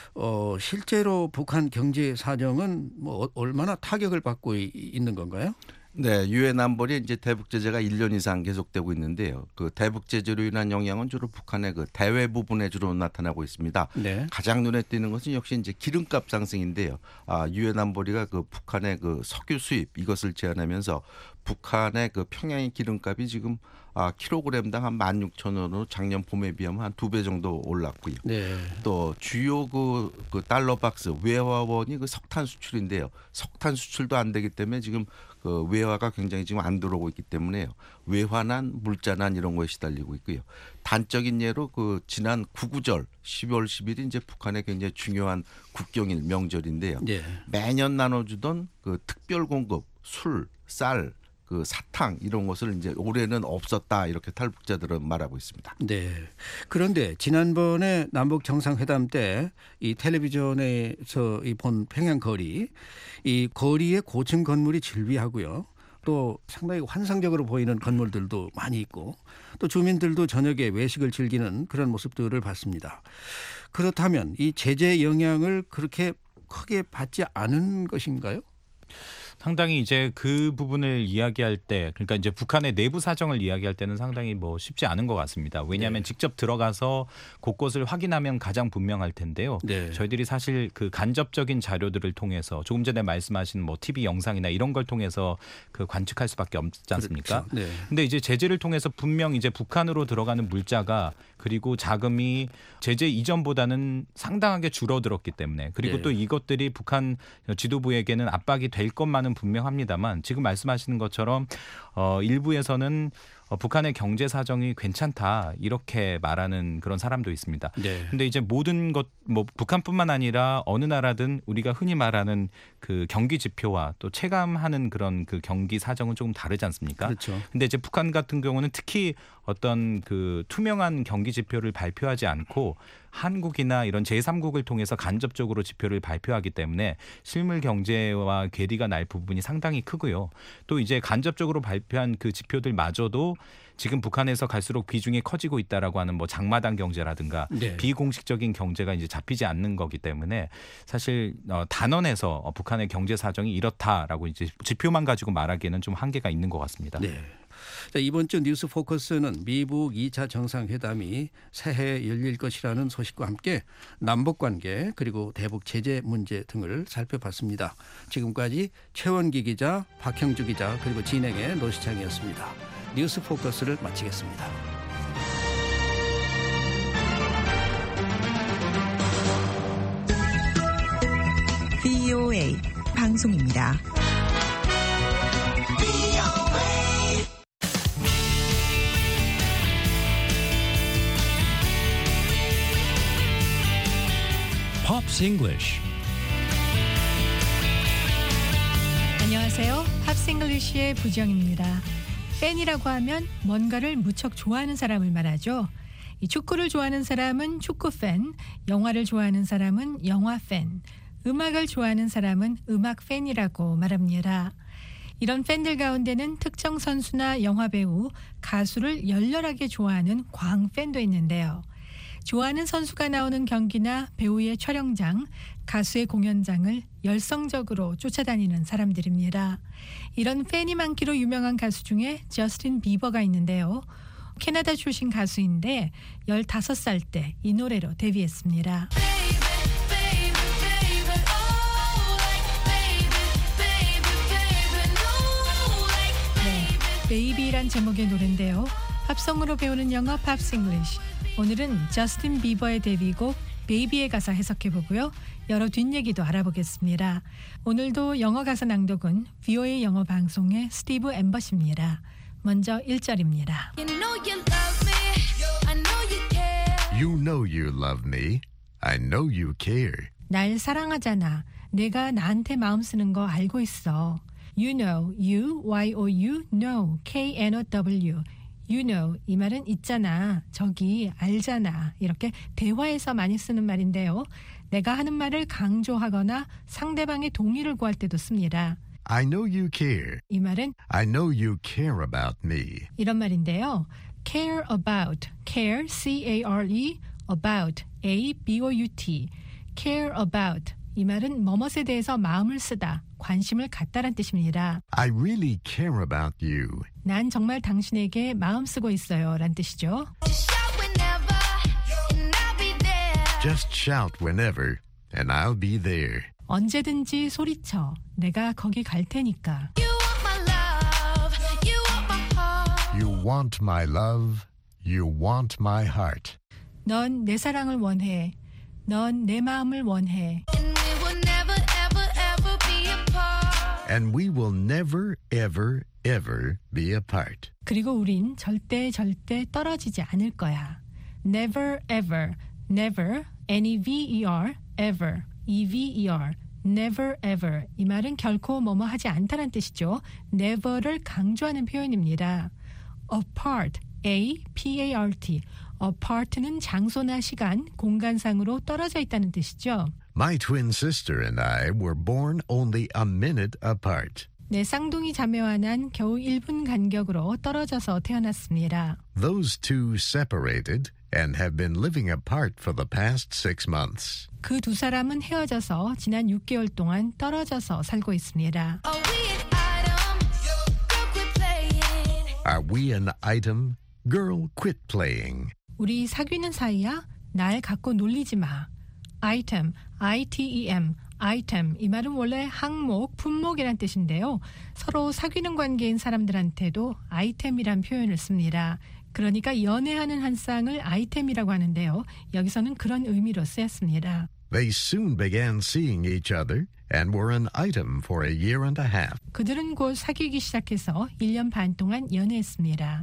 실제로 북한 경제 사정은 뭐 얼마나 타격을 받고 있는 건가요?
네, 유엔 안보리 이제 대북 제재가 1년 이상 계속되고 있는데요. 그 대북 제재로 인한 영향은 주로 북한의 그 대외 부분에 주로 나타나고 있습니다.
네.
가장 눈에 띄는 것은 역시 이제 기름값 상승인데요. 유엔 안보리가 그 북한의 그 석유 수입 이것을 제한하면서 북한의 그 평양의 기름값이 지금 킬로그램당 한 16,000원으로 작년 봄에 비하면 한 2배 정도 올랐고요.
네.
또 주요 그 달러 박스 외화원이 그 석탄 수출인데요. 석탄 수출도 안 되기 때문에 지금 그 외화가 굉장히 지금 안 들어오고 있기 때문에요. 외환난, 물자난 이런 거에 시달리고 있고요. 단적인 예로 그 지난 구구절 12월 10일이 이제 북한의 굉장히 중요한 국경일 명절인데요.
네.
매년 나눠주던 그 특별 공급 술, 쌀, 그 사탕 이런 것을 이제 올해는 없었다 이렇게 탈북자들은 말하고 있습니다.
네. 그런데 지난번에 남북 정상회담 때 이 텔레비전에서 본 평양 거리, 이 거리의 고층 건물이 즐비하고요. 또 상당히 환상적으로 보이는 건물들도 많이 있고 또 주민들도 저녁에 외식을 즐기는 그런 모습들을 봤습니다. 그렇다면 이 제재 영향을 그렇게 크게 받지 않은 것인가요?
상당히 이제 그 부분을 이야기할 때 그러니까 이제 북한의 내부 사정을 이야기할 때는 상당히 뭐 쉽지 않은 것 같습니다. 왜냐하면
네.
직접 들어가서 곳곳을 확인하면 가장 분명할 텐데요.
네.
저희들이 사실 그 간접적인 자료들을 통해서 조금 전에 말씀하신 뭐 TV 영상이나 이런 걸 통해서 그 관측할 수밖에 없지 않습니까?
그렇죠. 네.
근데 이제 제재를 통해서 분명 이제 북한으로 들어가는 물자가 그리고 자금이 제재 이전보다는 상당하게 줄어들었기 때문에 그리고
네.
또 이것들이 북한 지도부에게는 압박이 될 것만은 분명합니다만 지금 말씀하시는 것처럼 일부에서는 북한의 경제 사정이 괜찮다 이렇게 말하는 그런 사람도 있습니다.
네.
근데 이제 모든 것 뭐 북한뿐만 아니라 어느 나라든 우리가 흔히 말하는 그 경기 지표와 또 체감하는 그런 그 경기 사정은 조금 다르지 않습니까?
그렇죠.
근데 이제 북한 같은 경우는 특히 어떤 그 투명한 경기 지표를 발표하지 않고 한국이나 이런 제3국을 통해서 간접적으로 지표를 발표하기 때문에 실물 경제와 괴리가 날 부분이 상당히 크고요. 또 이제 간접적으로 발표한 그 지표들마저도 지금 북한에서 갈수록 비중이 커지고 있다라고 하는 뭐 장마당 경제라든가
네.
비공식적인 경제가 이제 잡히지 않는 거기 때문에 사실 단언해서 북한의 경제 사정이 이렇다라고 이제 지표만 가지고 말하기에는 좀 한계가 있는 것 같습니다.
네. 자, 이번 주 뉴스 포커스는 미북 2차 정상회담이 새해에 열릴 것이라는 소식과 함께 남북관계 그리고 대북 제재 문제 등을 살펴봤습니다. 지금까지 최원기 기자, 박형주 기자 그리고 진행의 노시창이었습니다. 뉴스 포커스를 마치겠습니다.
VOA 방송입니다.
Pops English.
안녕하세요. 팝스 잉글리시의 부정입니다. 팬이라고 하면 뭔가를 무척 좋아하는 사람을 말하죠. 이 축구를 좋아하는 사람은 축구 팬, 영화를 좋아하는 사람은 영화 팬, 음악을 좋아하는 사람은 음악 팬이라고 말합니다. 이런 팬들 가운데는 특정 선수나 영화 배우, 가수를 열렬하게 좋아하는 광팬도 있는데요. 좋아하는 선수가 나오는 경기나 배우의 촬영장, 가수의 공연장을 열성적으로 쫓아다니는 사람들입니다. 이런 팬이 많기로 유명한 가수 중에 저스틴 비버가 있는데요. 캐나다 출신 가수인데 15살 때 이 노래로 데뷔했습니다. 네, 베이비란 제목의 노래인데요. 팝송으로 배우는 영어 팝스 잉글리시. 오늘은 저스틴 비버의 데뷔곡 베이비의 가사 해석해보고요. 여러 뒷얘기도 알아보겠습니다. 오늘도 영어 가사 낭독은 VOA 영어 방송의 스티브 엠버십니다. 먼저 1절입니다.
You know you love me. I know you care.
날 사랑하잖아. 내가 나한테 마음 쓰는 거 알고 있어. You know, you, Y-O-U, know, K-N-O-W. You know 이 말은 있잖아, 저기 알잖아 이렇게 대화에서 많이 쓰는 말인데요. 내가 하는 말을 강조하거나 상대방의 동의를 구할 때도 씁니다.
I know you care.
이 말은
I know you care about me.
이런 말인데요. care about, care, C-A-R-E, about, A-B-O-U-T, care about 이 말은 뭐뭇에 대해서 마음을 쓰다, 관심을 갖다란 뜻입니다.
I really care about you.
난 정말 당신에게 마음 쓰고 있어요 란 뜻이죠.
Just shout whenever and I'll be there.
언제든지 소리쳐. 내가 거기 갈 테니까.
You want my love. You want my heart.
넌 내 사랑을 원해. 넌 내 마음을 원해.
And we will never, ever, ever be apart.
그리고 우린 절대 떨어지지 않을 거야. Never, ever, never, N-E-V-E-R, ever, E-V-E-R, never, ever. 이 말은 결코 뭐뭐 하지 않다는 뜻이죠. never를 강조하는 표현입니다. apart, A-P-A-R-T. apart는 장소나 시간, 공간상으로 떨어져 있다는 뜻이죠.
My twin sister and I were born only a minute apart.
내 쌍둥이 자매와 난 겨우 1분 간격으로 떨어져서 태어났습니다.
Those two separated and have been living apart for the past 6 months.
그 두 사람은 헤어져서 지난 6개월 동안 떨어져서 살고 있습니다.
Are we an item? Girl, quit playing.
우리 사귀는 사이야? 날 갖고 놀리지 마. item, I-T-E-M, item. 이 말은 원래 항목, 품목이란 뜻인데요. 서로 사귀는 관계인 사람들한테도 아이템이란 표현을 씁니다. 그러니까 연애하는 한 쌍을 아이템이라고 하는데요. 여기서는 그런 의미로 쓰였습니다.
They soon began seeing each other and were an item for a year and a half.
그들은 곧 사귀기 시작해서 1년 반 동안 연애했습니다.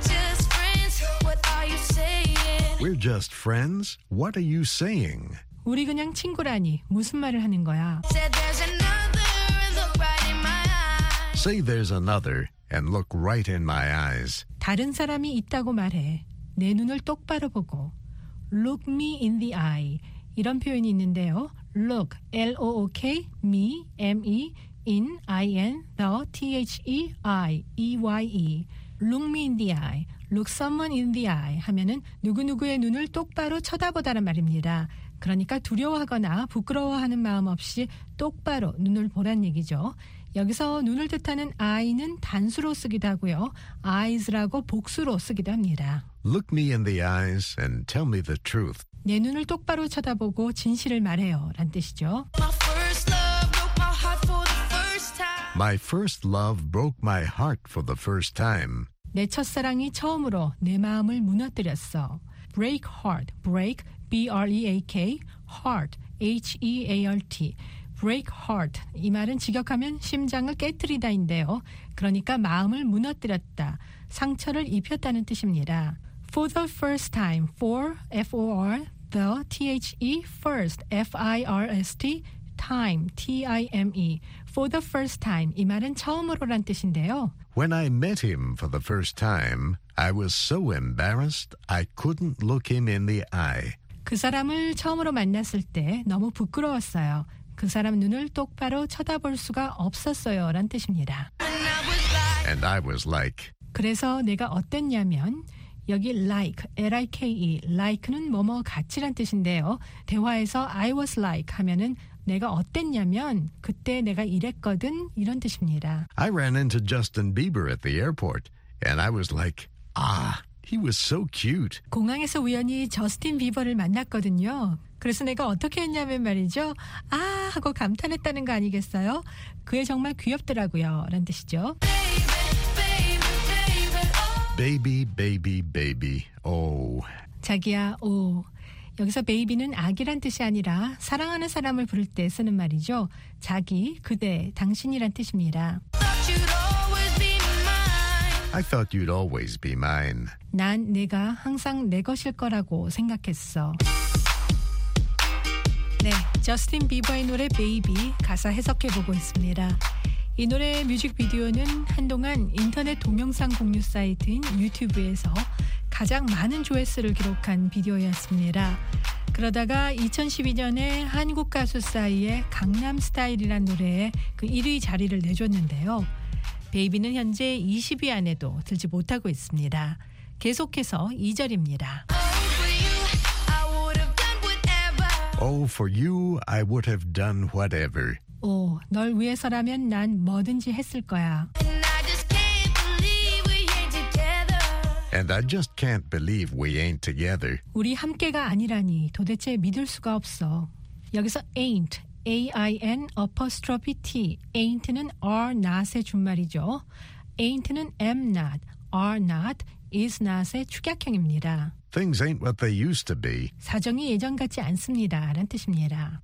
We're just friends. What are you saying?
우리 그냥 친구라니 무슨 말을 하는 거야?
Say there's another and look right in my eyes.
다른 사람이 있다고 말해. 내 눈을 똑바로 보고. Look me in the eye. 이런 표현이 있는데요. Look, L-O-O-K, me, M-E, in, I-N, the, T-H-E-I, E-Y-E. Look me in the eye. Look someone in the eye 하면은 누구누구의 눈을 똑바로 쳐다보다는 말입니다. 그러니까 두려워하거나 부끄러워하는 마음 없이 똑바로 눈을 보란 얘기죠. 여기서 눈을 뜻하는 eye는 단수로 쓰기도 하고요. eyes라고 복수로 쓰기도 합니다.
Look me in the eyes and tell me the truth.
내 눈을 똑바로 쳐다보고 진실을 말해요 란 뜻이죠.
My first love broke my heart for the first time.
내 첫사랑이 처음으로 내 마음을 무너뜨렸어. break heart, break, B-R-E-A-K, heart, H-E-A-R-T. break heart. 이 말은 직역하면 심장을 깨트리다인데요. 그러니까 마음을 무너뜨렸다, 상처를 입혔다는 뜻입니다. For the first time, for, F-O-R, the, T-H-E, first, F-I-R-S-T, time, T-I-M-E. For the first time. 이 말은 처음으로란 뜻인데요.
When I met him for the first time, I was so embarrassed I couldn't look him in the eye.
그 사람을 처음으로 만났을 때 너무 부끄러웠어요. 그 사람 눈을 똑바로 쳐다볼 수가 없었어요 란 뜻입니다.
And I was like.
그래서 내가 어땠냐면 여기 like, L-I-K-E, like는 뭐뭐 같이란 뜻인데요. 대화에서 I was like 하면은 내가 어땠냐면 그때 내가 이랬거든 이런 뜻입니다.
I ran into Justin Bieber at the airport and I was like, he was so cute.
공항에서 우연히 저스틴 비버를 만났거든요. 그래서 내가 어떻게 했냐면 말이죠. 하고 감탄했다는 거 아니겠어요? 그애 정말 귀엽더라고요 라는 뜻이죠.
Baby, baby, baby, oh.
자기야, 오. 여기서 베이비는 아기란 뜻이 아니라 사랑하는 사람을 부를 때 쓰는 말이죠. 자기, 그대, 당신이란 뜻입니다.
I thought you'd always be mine.
난 내가 항상 내 것일 거라고 생각했어. 네, 저스틴 비버의 노래 베이비 가사 해석해보고 있습니다. 이 노래의 뮤직비디오는 한동안 인터넷 동영상 공유 사이트인 유튜브에서 가장 많은 조회수를 기록한 비디오였습니다. 그러다가 2012년에 한국 가수 싸이의 강남스타일이란 노래에 그 1위 자리를 내줬는데요. 베이비는 현재 20위 안에도 들지 못하고 있습니다. 계속해서 2절입니다.
Oh, for you, I would have done whatever.
오, 널 위해서라면 난 뭐든지 했을 거야.
And I just can't believe we ain't together.
우리 함께가 아니라니 도대체 믿을 수가 없어. 여기서 ain't, A-I-N apostrophe T, ain't는 are not의 준말이죠. ain't는 am not, are not, is not의 축약형입니다.
Things ain't what they used to be.
사정이 예전 같지 않습니다. 라는 뜻입니다.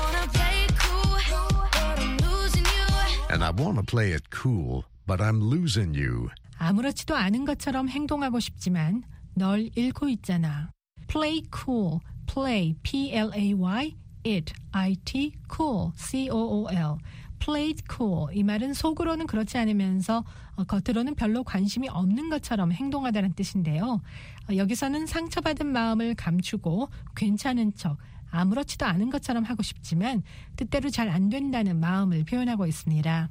And I want to play it cool, but I'm losing you.
아무렇지도 않은 것처럼 행동하고 싶지만 널 잃고 있잖아. Play cool, play, P-L-A-Y, it, I-T, cool, C-O-O-L. Played cool. 이 말은 속으로는 그렇지 않으면서 겉으로는 별로 관심이 없는 것처럼 행동하다는 뜻인데요. 여기서는 상처받은 마음을 감추고 괜찮은 척, 아무렇지도 않은 것처럼 하고 싶지만 뜻대로 잘 안 된다는 마음을 표현하고 있습니다.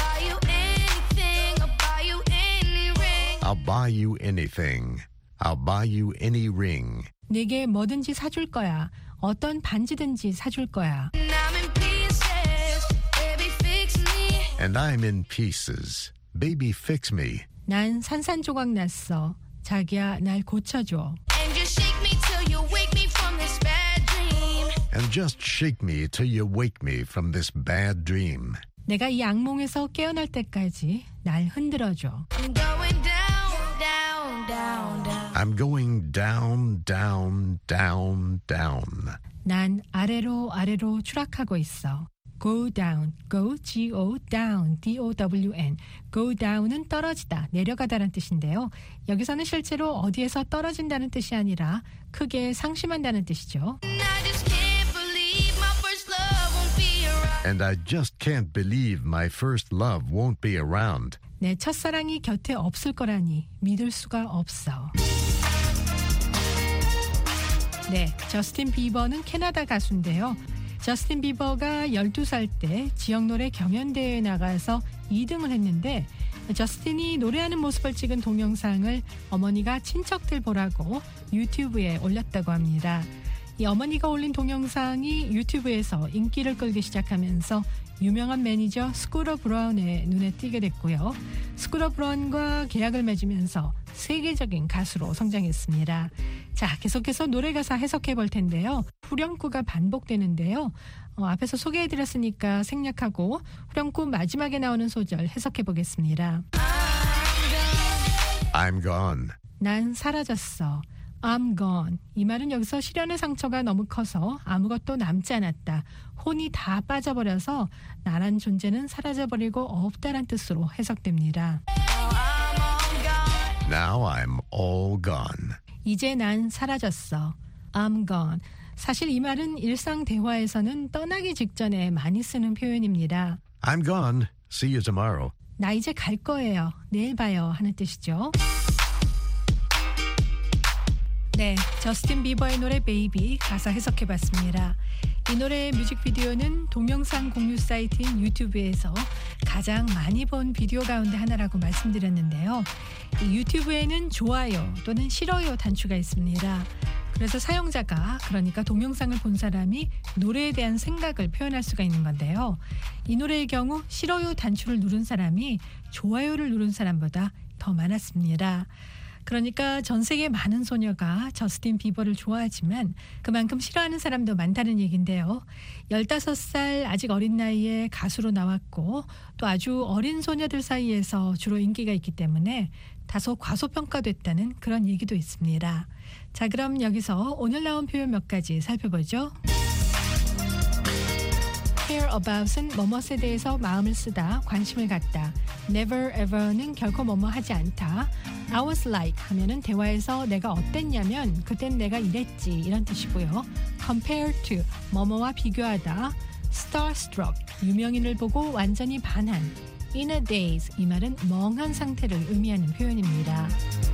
I'll buy you anything. I'll buy you any ring.
내게 뭐든지 사줄 거야. 어떤 반지든지 사줄 거야.
And I'm in pieces. Baby, fix me.
난 산산조각 났어. 자기야, 날 고쳐줘.
And just shake me till you wake me from this bad dream.
내가 이 악몽에서 깨어날 때까지 날 흔들어줘.
I'm going down, down, down, down.
난 아래로 아래로 추락하고 있어. Go down, go, G-O, down, D-O-W-N. Go down은 떨어지다, 내려가다라는 뜻인데요. 여기서는 실제로 어디에서 떨어진다는 뜻이 아니라 크게 상심한다는 뜻이죠.
And I just can't believe my first love won't be around.
내 첫사랑이 곁에 없을 거라니 믿을 수가 없어. 네, 저스틴 비버는 캐나다 가수인데요. 저스틴 비버가 12살 때 지역 노래 경연대회에 나가서 2등을 했는데 저스틴이 노래하는 모습을 찍은 동영상을 어머니가 친척들 보라고 유튜브에 올렸다고 합니다. 이 어머니가 올린 동영상이 유튜브에서 인기를 끌기 시작하면서 유명한 매니저 스쿠터 브라운의 눈에 띄게 됐고요. 스쿠터 브라운과 계약을 맺으면서 세계적인 가수로 성장했습니다. 자, 계속해서 노래 가사 해석해 볼 텐데요. 후렴구가 반복되는데요. 앞에서 소개해드렸으니까 생략하고 후렴구 마지막에 나오는 소절 해석해 보겠습니다.
I'm gone.
난 사라졌어. I'm gone. 이 말은 여기서 시련의 상처가 너무 커서 아무것도 남지 않았다. 혼이 다 빠져버려서 나란 존재는 사라져버리고 없다란 뜻으로 해석됩니다.
Now I'm all gone.
이제 난 사라졌어. I'm gone. 사실 이 말은 일상 대화에서는 떠나기 직전에 많이 쓰는 표현입니다.
I'm gone. See you tomorrow.
나 이제 갈 거예요. 내일 봐요 하는 뜻이죠. 네, 저스틴 비버의 노래 베이비 가사 해석해봤습니다. 이 노래의 뮤직비디오는 동영상 공유 사이트인 유튜브에서 가장 많이 본 비디오 가운데 하나라고 말씀드렸는데요. 이 유튜브에는 좋아요 또는 싫어요 단추가 있습니다. 그래서 사용자가, 그러니까 동영상을 본 사람이 노래에 대한 생각을 표현할 수가 있는 건데요. 이 노래의 경우 싫어요 단추를 누른 사람이 좋아요를 누른 사람보다 더 많았습니다. 그러니까 전 세계 많은 소녀가 저스틴 비버를 좋아하지만 그만큼 싫어하는 사람도 많다는 얘기인데요. 15살 아직 어린 나이에 가수로 나왔고 또 아주 어린 소녀들 사이에서 주로 인기가 있기 때문에 다소 과소평가됐다는 그런 얘기도 있습니다. 자, 그럼 여기서 오늘 나온 표현 몇 가지 살펴보죠. care about은 뭐뭇에 대해서 마음을 쓰다, 관심을 갖다. never ever는 결코 뭐뭐 하지 않다. I was like 하면은 대화에서 내가 어땠냐면 그땐 내가 이랬지 이런 뜻이고요. compare to 뭐뭐와 비교하다. starstruck 유명인을 보고 완전히 반한. in a daze. 이 말은 멍한 상태를 의미하는 표현입니다.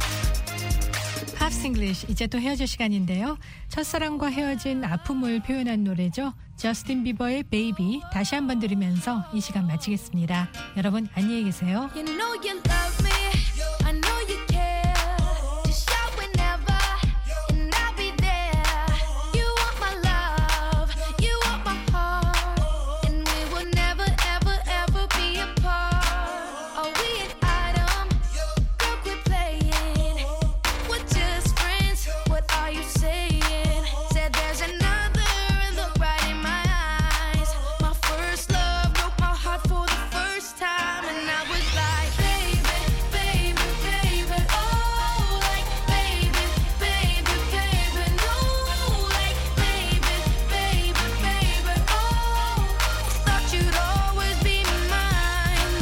팝스 잉글리쉬 이제 또 헤어질 시간인데요. 첫사랑과 헤어진 아픔을 표현한 노래죠. 저스틴 비버의 베이비 다시 한번 들으면서 이 시간 마치겠습니다. 여러분 안녕히 계세요.
You know you love me. I know you care. Just shout whenever, and I'll be there. You want my love, you want my heart, and we will never, ever, ever be apart. Are we an item? Girl, quit playing. We're just friends. What are you saying? Said there's another look right in my eyes. My first love broke my heart for the first time, and I was like, baby, baby, baby, oh, like, baby, baby, baby, no, like, baby, baby, baby, oh, thought you'd always be mine,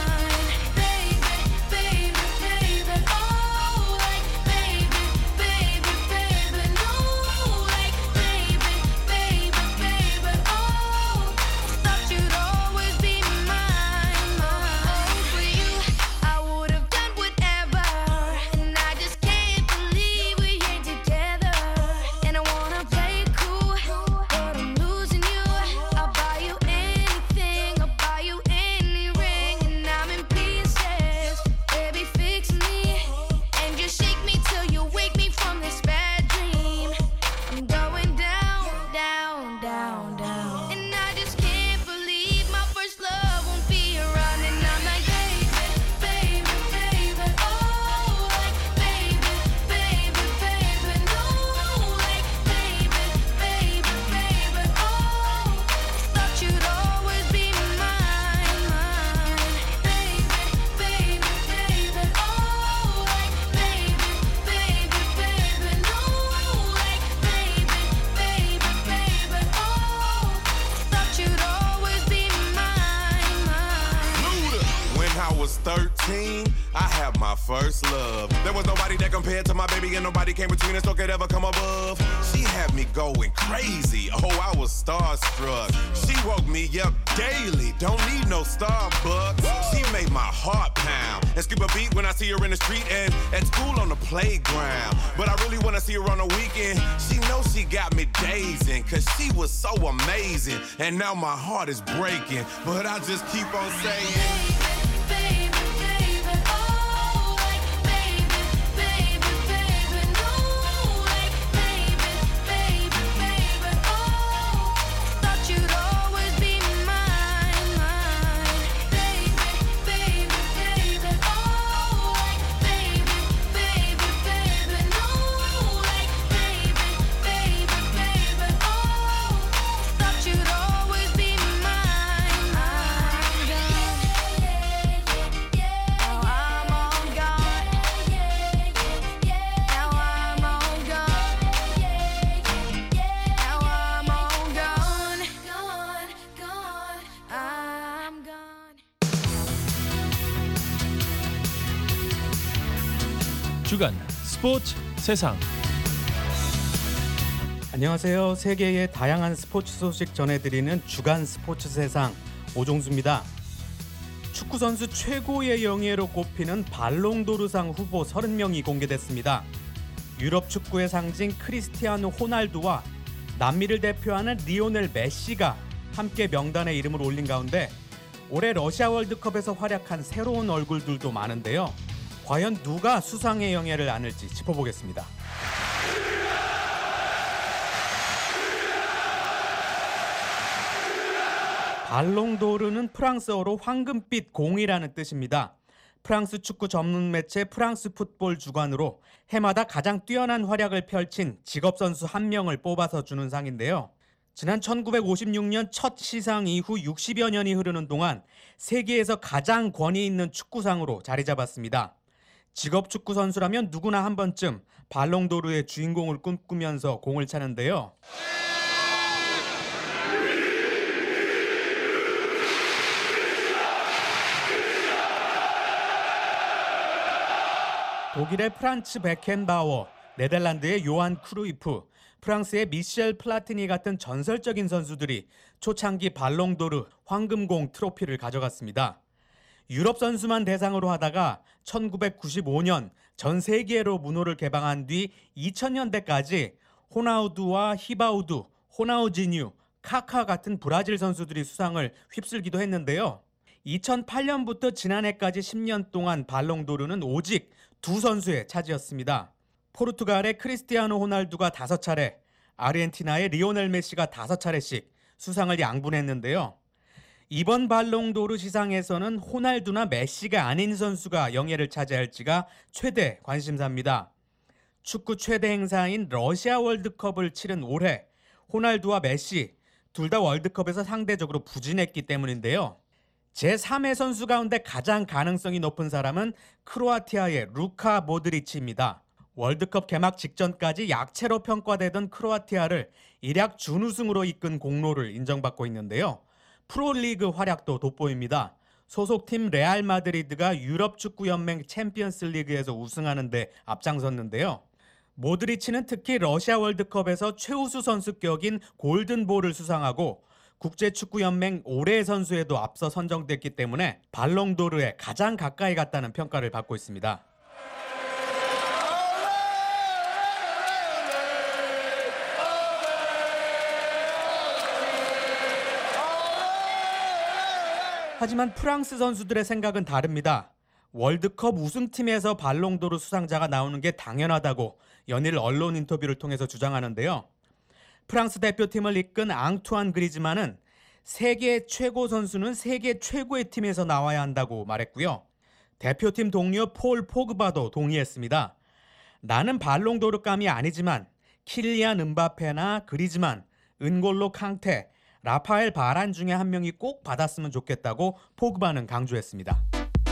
baby, baby, baby, oh, like, baby, baby, baby, no, like, baby, baby, baby, oh, thought you'd always be mine, for you, I would have done whatever, and I just can't believe we ain't together, and I wanna play it cool, but I'm losing you. I'll buy you anything, I'll buy you any ring, and I'm in pieces. Baby, fix me, and just shake me till you wake me from this bad dream. I'm going down, down, down, down, and I just can't believe my first love won't be around, and I'm like, baby, baby, baby, oh, like, baby, baby, baby, no, like, baby, baby, baby, oh, thought you'd always be mine, baby, baby, baby, oh, like, baby, baby, baby, no, like, baby, baby, baby, oh, thought you'd always be mine.
Luda. When I was 13, I had my first love. There was nobody that compared to my baby, and nobody came between us or could ever come above. She had me going crazy. Oh, I was starstruck. She woke me up daily. Don't need no Starbucks. She made my heart pound and skip a beat when I see her in the street and at school on the playground. But I really wanna see her on the weekend. She knows she got me dazing, cause she was so amazing. And now my heart is breaking, but I just keep on saying,
Baby, baby, oh, like, baby, baby, baby, no, like, baby, baby, baby, oh, thought you'd always be mine, baby, baby, baby, oh, like, baby, baby, baby, no, like, baby, baby, baby, oh, thought you'd always be mine. I'm gone. Now I'm all gone. Now I'm all gone. Now I'm all gone. Gone, gone. I'm gone.
주간 스포츠 세상.
안녕하세요. 세계의 다양한 스포츠 소식 전해드리는 주간 스포츠 세상 오종수입니다. 축구 선수 최고의 영예로 꼽히는 발롱도르상 후보 30명이 공개됐습니다. 유럽 축구의 상징 크리스티아노 호날두와 남미를 대표하는 리오넬 메시가 함께 명단에 이름을 올린 가운데 올해 러시아 월드컵에서 활약한 새로운 얼굴들도 많은데요. 과연 누가 수상의 영예를 안을지 짚어보겠습니다. 발롱도르는 프랑스어로 황금빛 공이라는 뜻입니다. 프랑스 축구 전문 매체 프랑스 풋볼 주간으로 해마다 가장 뛰어난 활약을 펼친 직업 선수 한 명을 뽑아서 주는 상인데요. 지난 1956년 첫 시상 이후 60여 년이 흐르는 동안 세계에서 가장 권위 있는 축구상으로 자리 잡았습니다. 직업 축구 선수라면 누구나 한 번쯤 발롱도르의 주인공을 꿈꾸면서 공을 차는데요. 독일의 프란츠 베켄바워, 네덜란드의 요한 크루이프, 프랑스의 미셸 플라티니 같은 전설적인 선수들이 초창기 발롱도르 황금공 트로피를 가져갔습니다. 유럽 선수만 대상으로 하다가 1995년 전 세계로 문호를 개방한 뒤 2000년대까지 호나우두와 히바우두, 호나우지뉴, 카카 같은 브라질 선수들이 수상을 휩쓸기도 했는데요. 2008년부터 지난해까지 10년 동안 발롱도르는 오직 두 선수의 차지였습니다. 포르투갈의 크리스티아노 호날두가 5차례, 아르헨티나의 리오넬 메시가 5차례씩 수상을 양분했는데요. 이번 발롱도르 시상에서는 호날두나 메시가 아닌 선수가 영예를 차지할지가 최대 관심사입니다. 축구 최대 행사인 러시아 월드컵을 치른 올해 호날두와 메시 둘 다 월드컵에서 상대적으로 부진했기 때문인데요. 제3의 선수 가운데 가장 가능성이 높은 사람은 크로아티아의 루카 모드리치입니다. 월드컵 개막 직전까지 약체로 평가되던 크로아티아를 일약 준우승으로 이끈 공로를 인정받고 있는데요. 프로리그 활약도 돋보입니다. 소속팀 레알 마드리드가 유럽 축구연맹 챔피언스 리그에서 우승하는 데 앞장섰는데요. 모드리치는 특히 러시아 월드컵에서 최우수 선수격인 골든볼을 수상하고 국제축구연맹 올해의 선수에도 앞서 선정됐기 때문에 발롱도르에 가장 가까이 갔다는 평가를 받고 있습니다. 하지만 프랑스 선수들의 생각은 다릅니다. 월드컵 우승팀에서 발롱도르 수상자가 나오는 게 당연하다고 연일 언론 인터뷰를 통해서 주장하는데요. 프랑스 대표팀을 이끈 앙투안 그리즈만은 세계 최고 선수는 세계 최고의 팀에서 나와야 한다고 말했고요. 대표팀 동료 폴 포그바도 동의했습니다. 나는 발롱도르감이 아니지만 킬리안 음바페나 그리즈만, 은골로 캉테, 라파엘 바란 중에 한 명이 꼭 받았으면 좋겠다고 포그바는 강조했습니다.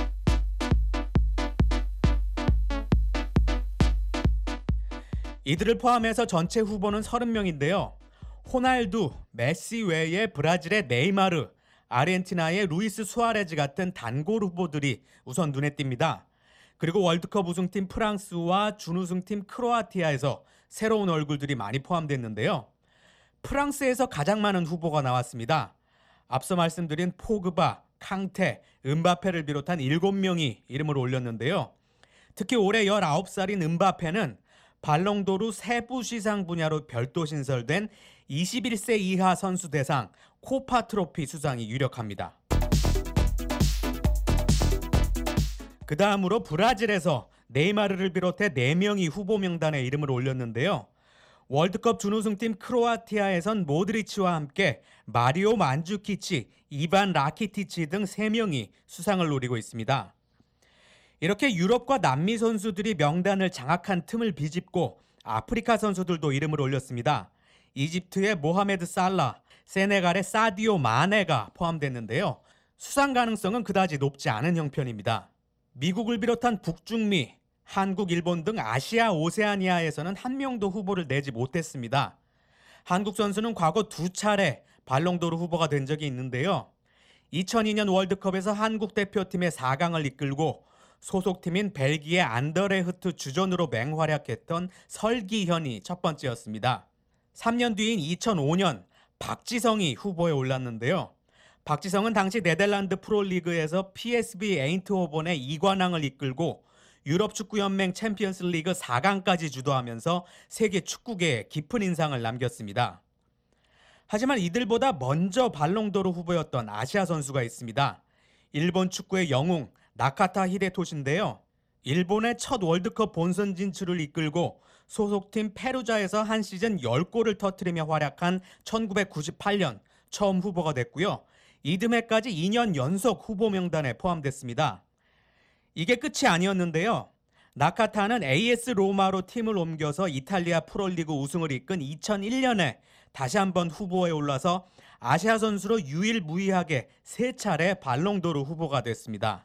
이들을 포함해서 전체 후보는 30명인데요. 호날두, 메시 외에 브라질의 네이마르, 아르헨티나의 루이스 수아레즈 같은 단골 후보들이 우선 눈에 띕니다. 그리고 월드컵 우승팀 프랑스와 준우승팀 크로아티아에서 새로운 얼굴들이 많이 포함됐는데요. 프랑스에서 가장 많은 후보가 나왔습니다. 앞서 말씀드린 포그바, 캉테, 음바페를 비롯한 7명이 이름을 올렸는데요. 특히 올해 19살인 음바페는 발롱도르 세부 시상 분야로 별도 신설된 21세 이하 선수 대상 코파 트로피 수상이 유력합니다. 그 다음으로 브라질에서 네이마르를 비롯해 4명이 후보 명단에 이름을 올렸는데요. 월드컵 준우승팀 크로아티아에선 모드리치와 함께 마리오 만주키치, 이반 라키티치 등 3명이 수상을 노리고 있습니다. 이렇게 유럽과 남미 선수들이 명단을 장악한 틈을 비집고 아프리카 선수들도 이름을 올렸습니다. 이집트의 모하메드 살라, 세네갈의 사디오 마네가 포함됐는데요. 수상 가능성은 그다지 높지 않은 형편입니다. 미국을 비롯한 북중미, 한국, 일본 등 아시아, 오세아니아에서는 한 명도 후보를 내지 못했습니다. 한국 선수는 과거 2차례 발롱도르 후보가 된 적이 있는데요. 2002년 월드컵에서 한국 대표팀의 4강을 이끌고 소속팀인 벨기에 안더레흐트 주전으로 맹활약했던 설기현이 첫 번째였습니다. 3년 뒤인 2005년 박지성이 후보에 올랐는데요. 박지성은 당시 네덜란드 프로리그에서 PSV 에인트호번의 2관왕을 이끌고 유럽 축구연맹 챔피언스 리그 4강까지 주도하면서 세계 축구계에 깊은 인상을 남겼습니다. 하지만 이들보다 먼저 발롱도르 후보였던 아시아 선수가 있습니다. 일본 축구의 영웅 나카타 히데토시인데요. 일본의 첫 월드컵 본선 진출을 이끌고 소속팀 페루자에서 한 시즌 10골을 터뜨리며 활약한 1998년 처음 후보가 됐고요. 이듬해까지 2년 연속 후보 명단에 포함됐습니다. 이게 끝이 아니었는데요. 나카타는 AS 로마로 팀을 옮겨서 이탈리아 프로리그 우승을 이끈 2001년에 다시 한번 후보에 올라서 아시아 선수로 유일무이하게 3차례 발롱도르 후보가 됐습니다.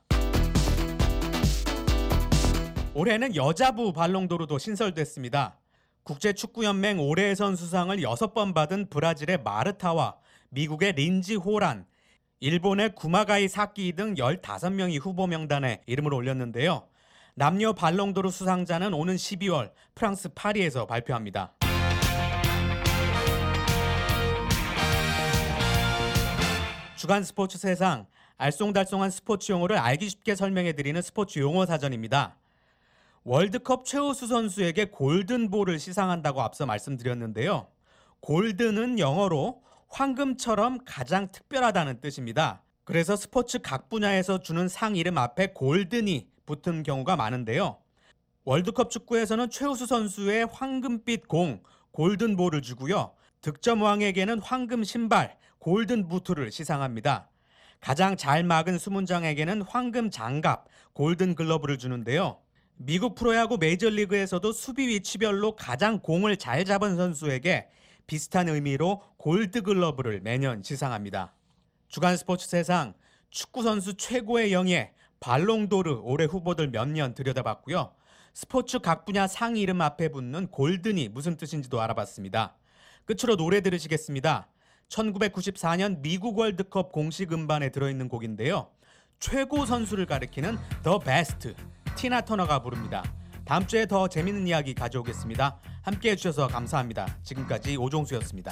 올해는 여자부 발롱도르도 신설됐습니다. 국제축구연맹 올해의 선수상을 6번 받은 브라질의 마르타와 미국의 린지 호란, 일본의 구마가이 사키 등 15명이 후보 명단에 이름을 올렸는데요. 남녀 발롱도르 수상자는 오는 12월 프랑스 파리에서 발표합니다. 주간 스포츠 세상, 알쏭달쏭한 스포츠 용어를 알기 쉽게 설명해드리는 스포츠 용어 사전입니다. 월드컵 최우수 선수에게 골든볼을 시상한다고 앞서 말씀드렸는데요. 골든은 영어로 황금처럼 가장 특별하다는 뜻입니다. 그래서 스포츠 각 분야에서 주는 상 이름 앞에 골든이 붙은 경우가 많은데요. 월드컵 축구에서는 최우수 선수의 황금빛 공, 골든볼을 주고요. 득점왕에게는 황금 신발, 골든 부트를 시상합니다. 가장 잘 막은 수문장에게는 황금 장갑, 골든 글러브를 주는데요. 미국 프로야구 메이저리그에서도 수비 위치별로 가장 공을 잘 잡은 선수에게 비슷한 의미로 골드 글러브를 매년 시상합니다. 주간 스포츠 세상 축구 선수 최고의 영예 발롱도르 올해 후보들 몇 년 들여다봤고요. 스포츠 각 분야 상 이름 앞에 붙는 골든이 무슨 뜻인지도 알아봤습니다. 끝으로 노래 들으시겠습니다. 1994년 미국 월드컵 공식 음반에 들어있는 곡인데요. 최고 선수를 가리키는 The Best, 티나 터너가 부릅니다. 다음 주에 더 재밌는 이야기 가져오겠습니다. 함께해 주셔서 감사합니다. 지금까지 오종수였습니다.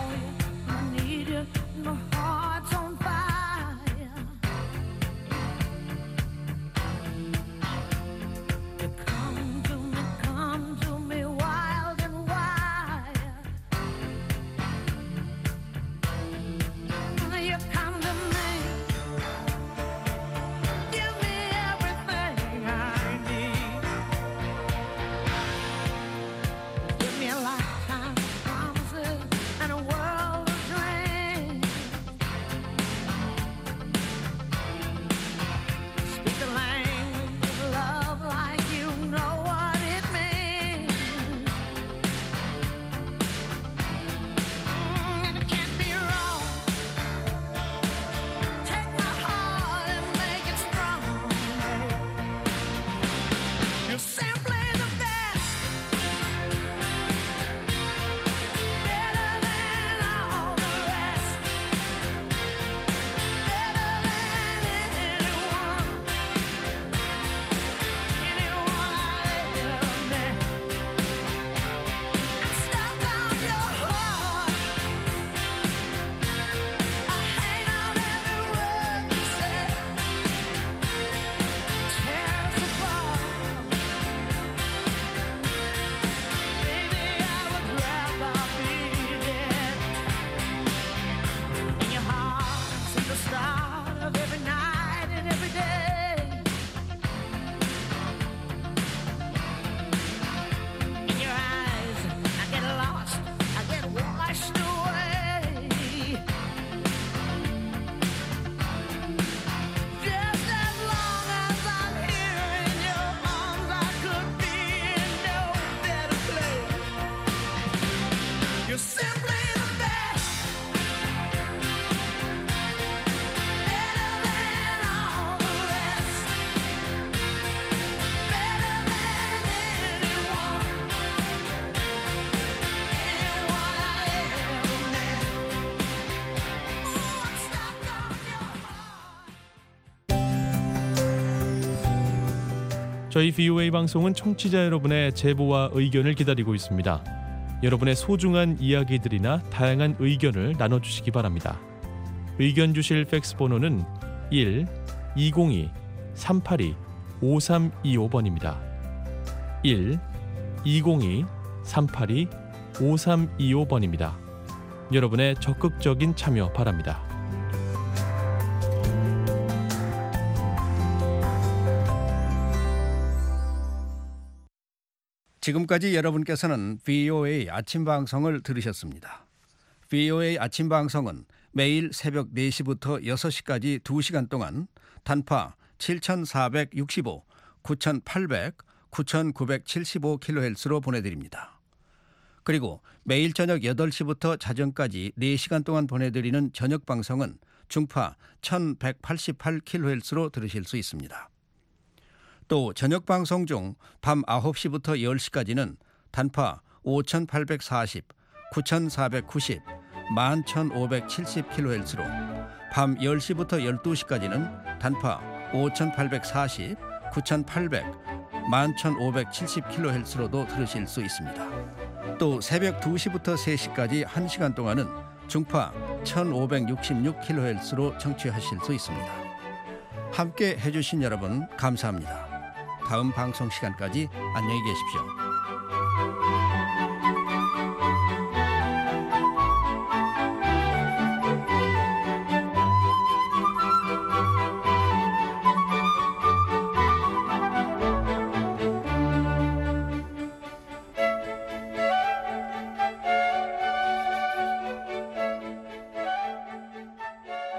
저희 VOA 방송은 청취자 여러분의 제보와 의견을 기다리고 있습니다. 여러분의 소중한 이야기들이나 다양한 의견을 나눠주시기 바랍니다. 의견 주실 팩스 번호는 1-202-382-5325번입니다. 1-202-382-5325번입니다. 여러분의 적극적인 참여 바랍니다.
지금까지 여러분께서는 VOA 아침 방송을 들으셨습니다. VOA 아침 방송은 매일 새벽 4시부터 6시까지 2시간 동안 단파 7465, 9800, 9975kHz로 보내드립니다. 그리고 매일 저녁 8시부터 자정까지 4시간 동안 보내드리는 저녁 방송은 중파 1188kHz로 들으실 수 있습니다. 또 저녁 방송 중 밤 9시부터 10시까지는 단파 5840, 9490, 11570kHz로 밤 10시부터 12시까지는 단파 5840, 9800, 11570kHz로도 들으실 수 있습니다. 또 새벽 2시부터 3시까지 1시간 동안은 중파 1566kHz로 청취하실 수 있습니다. 함께 해주신 여러분 감사합니다. 다음 방송 시간까지 안녕히 계십시오.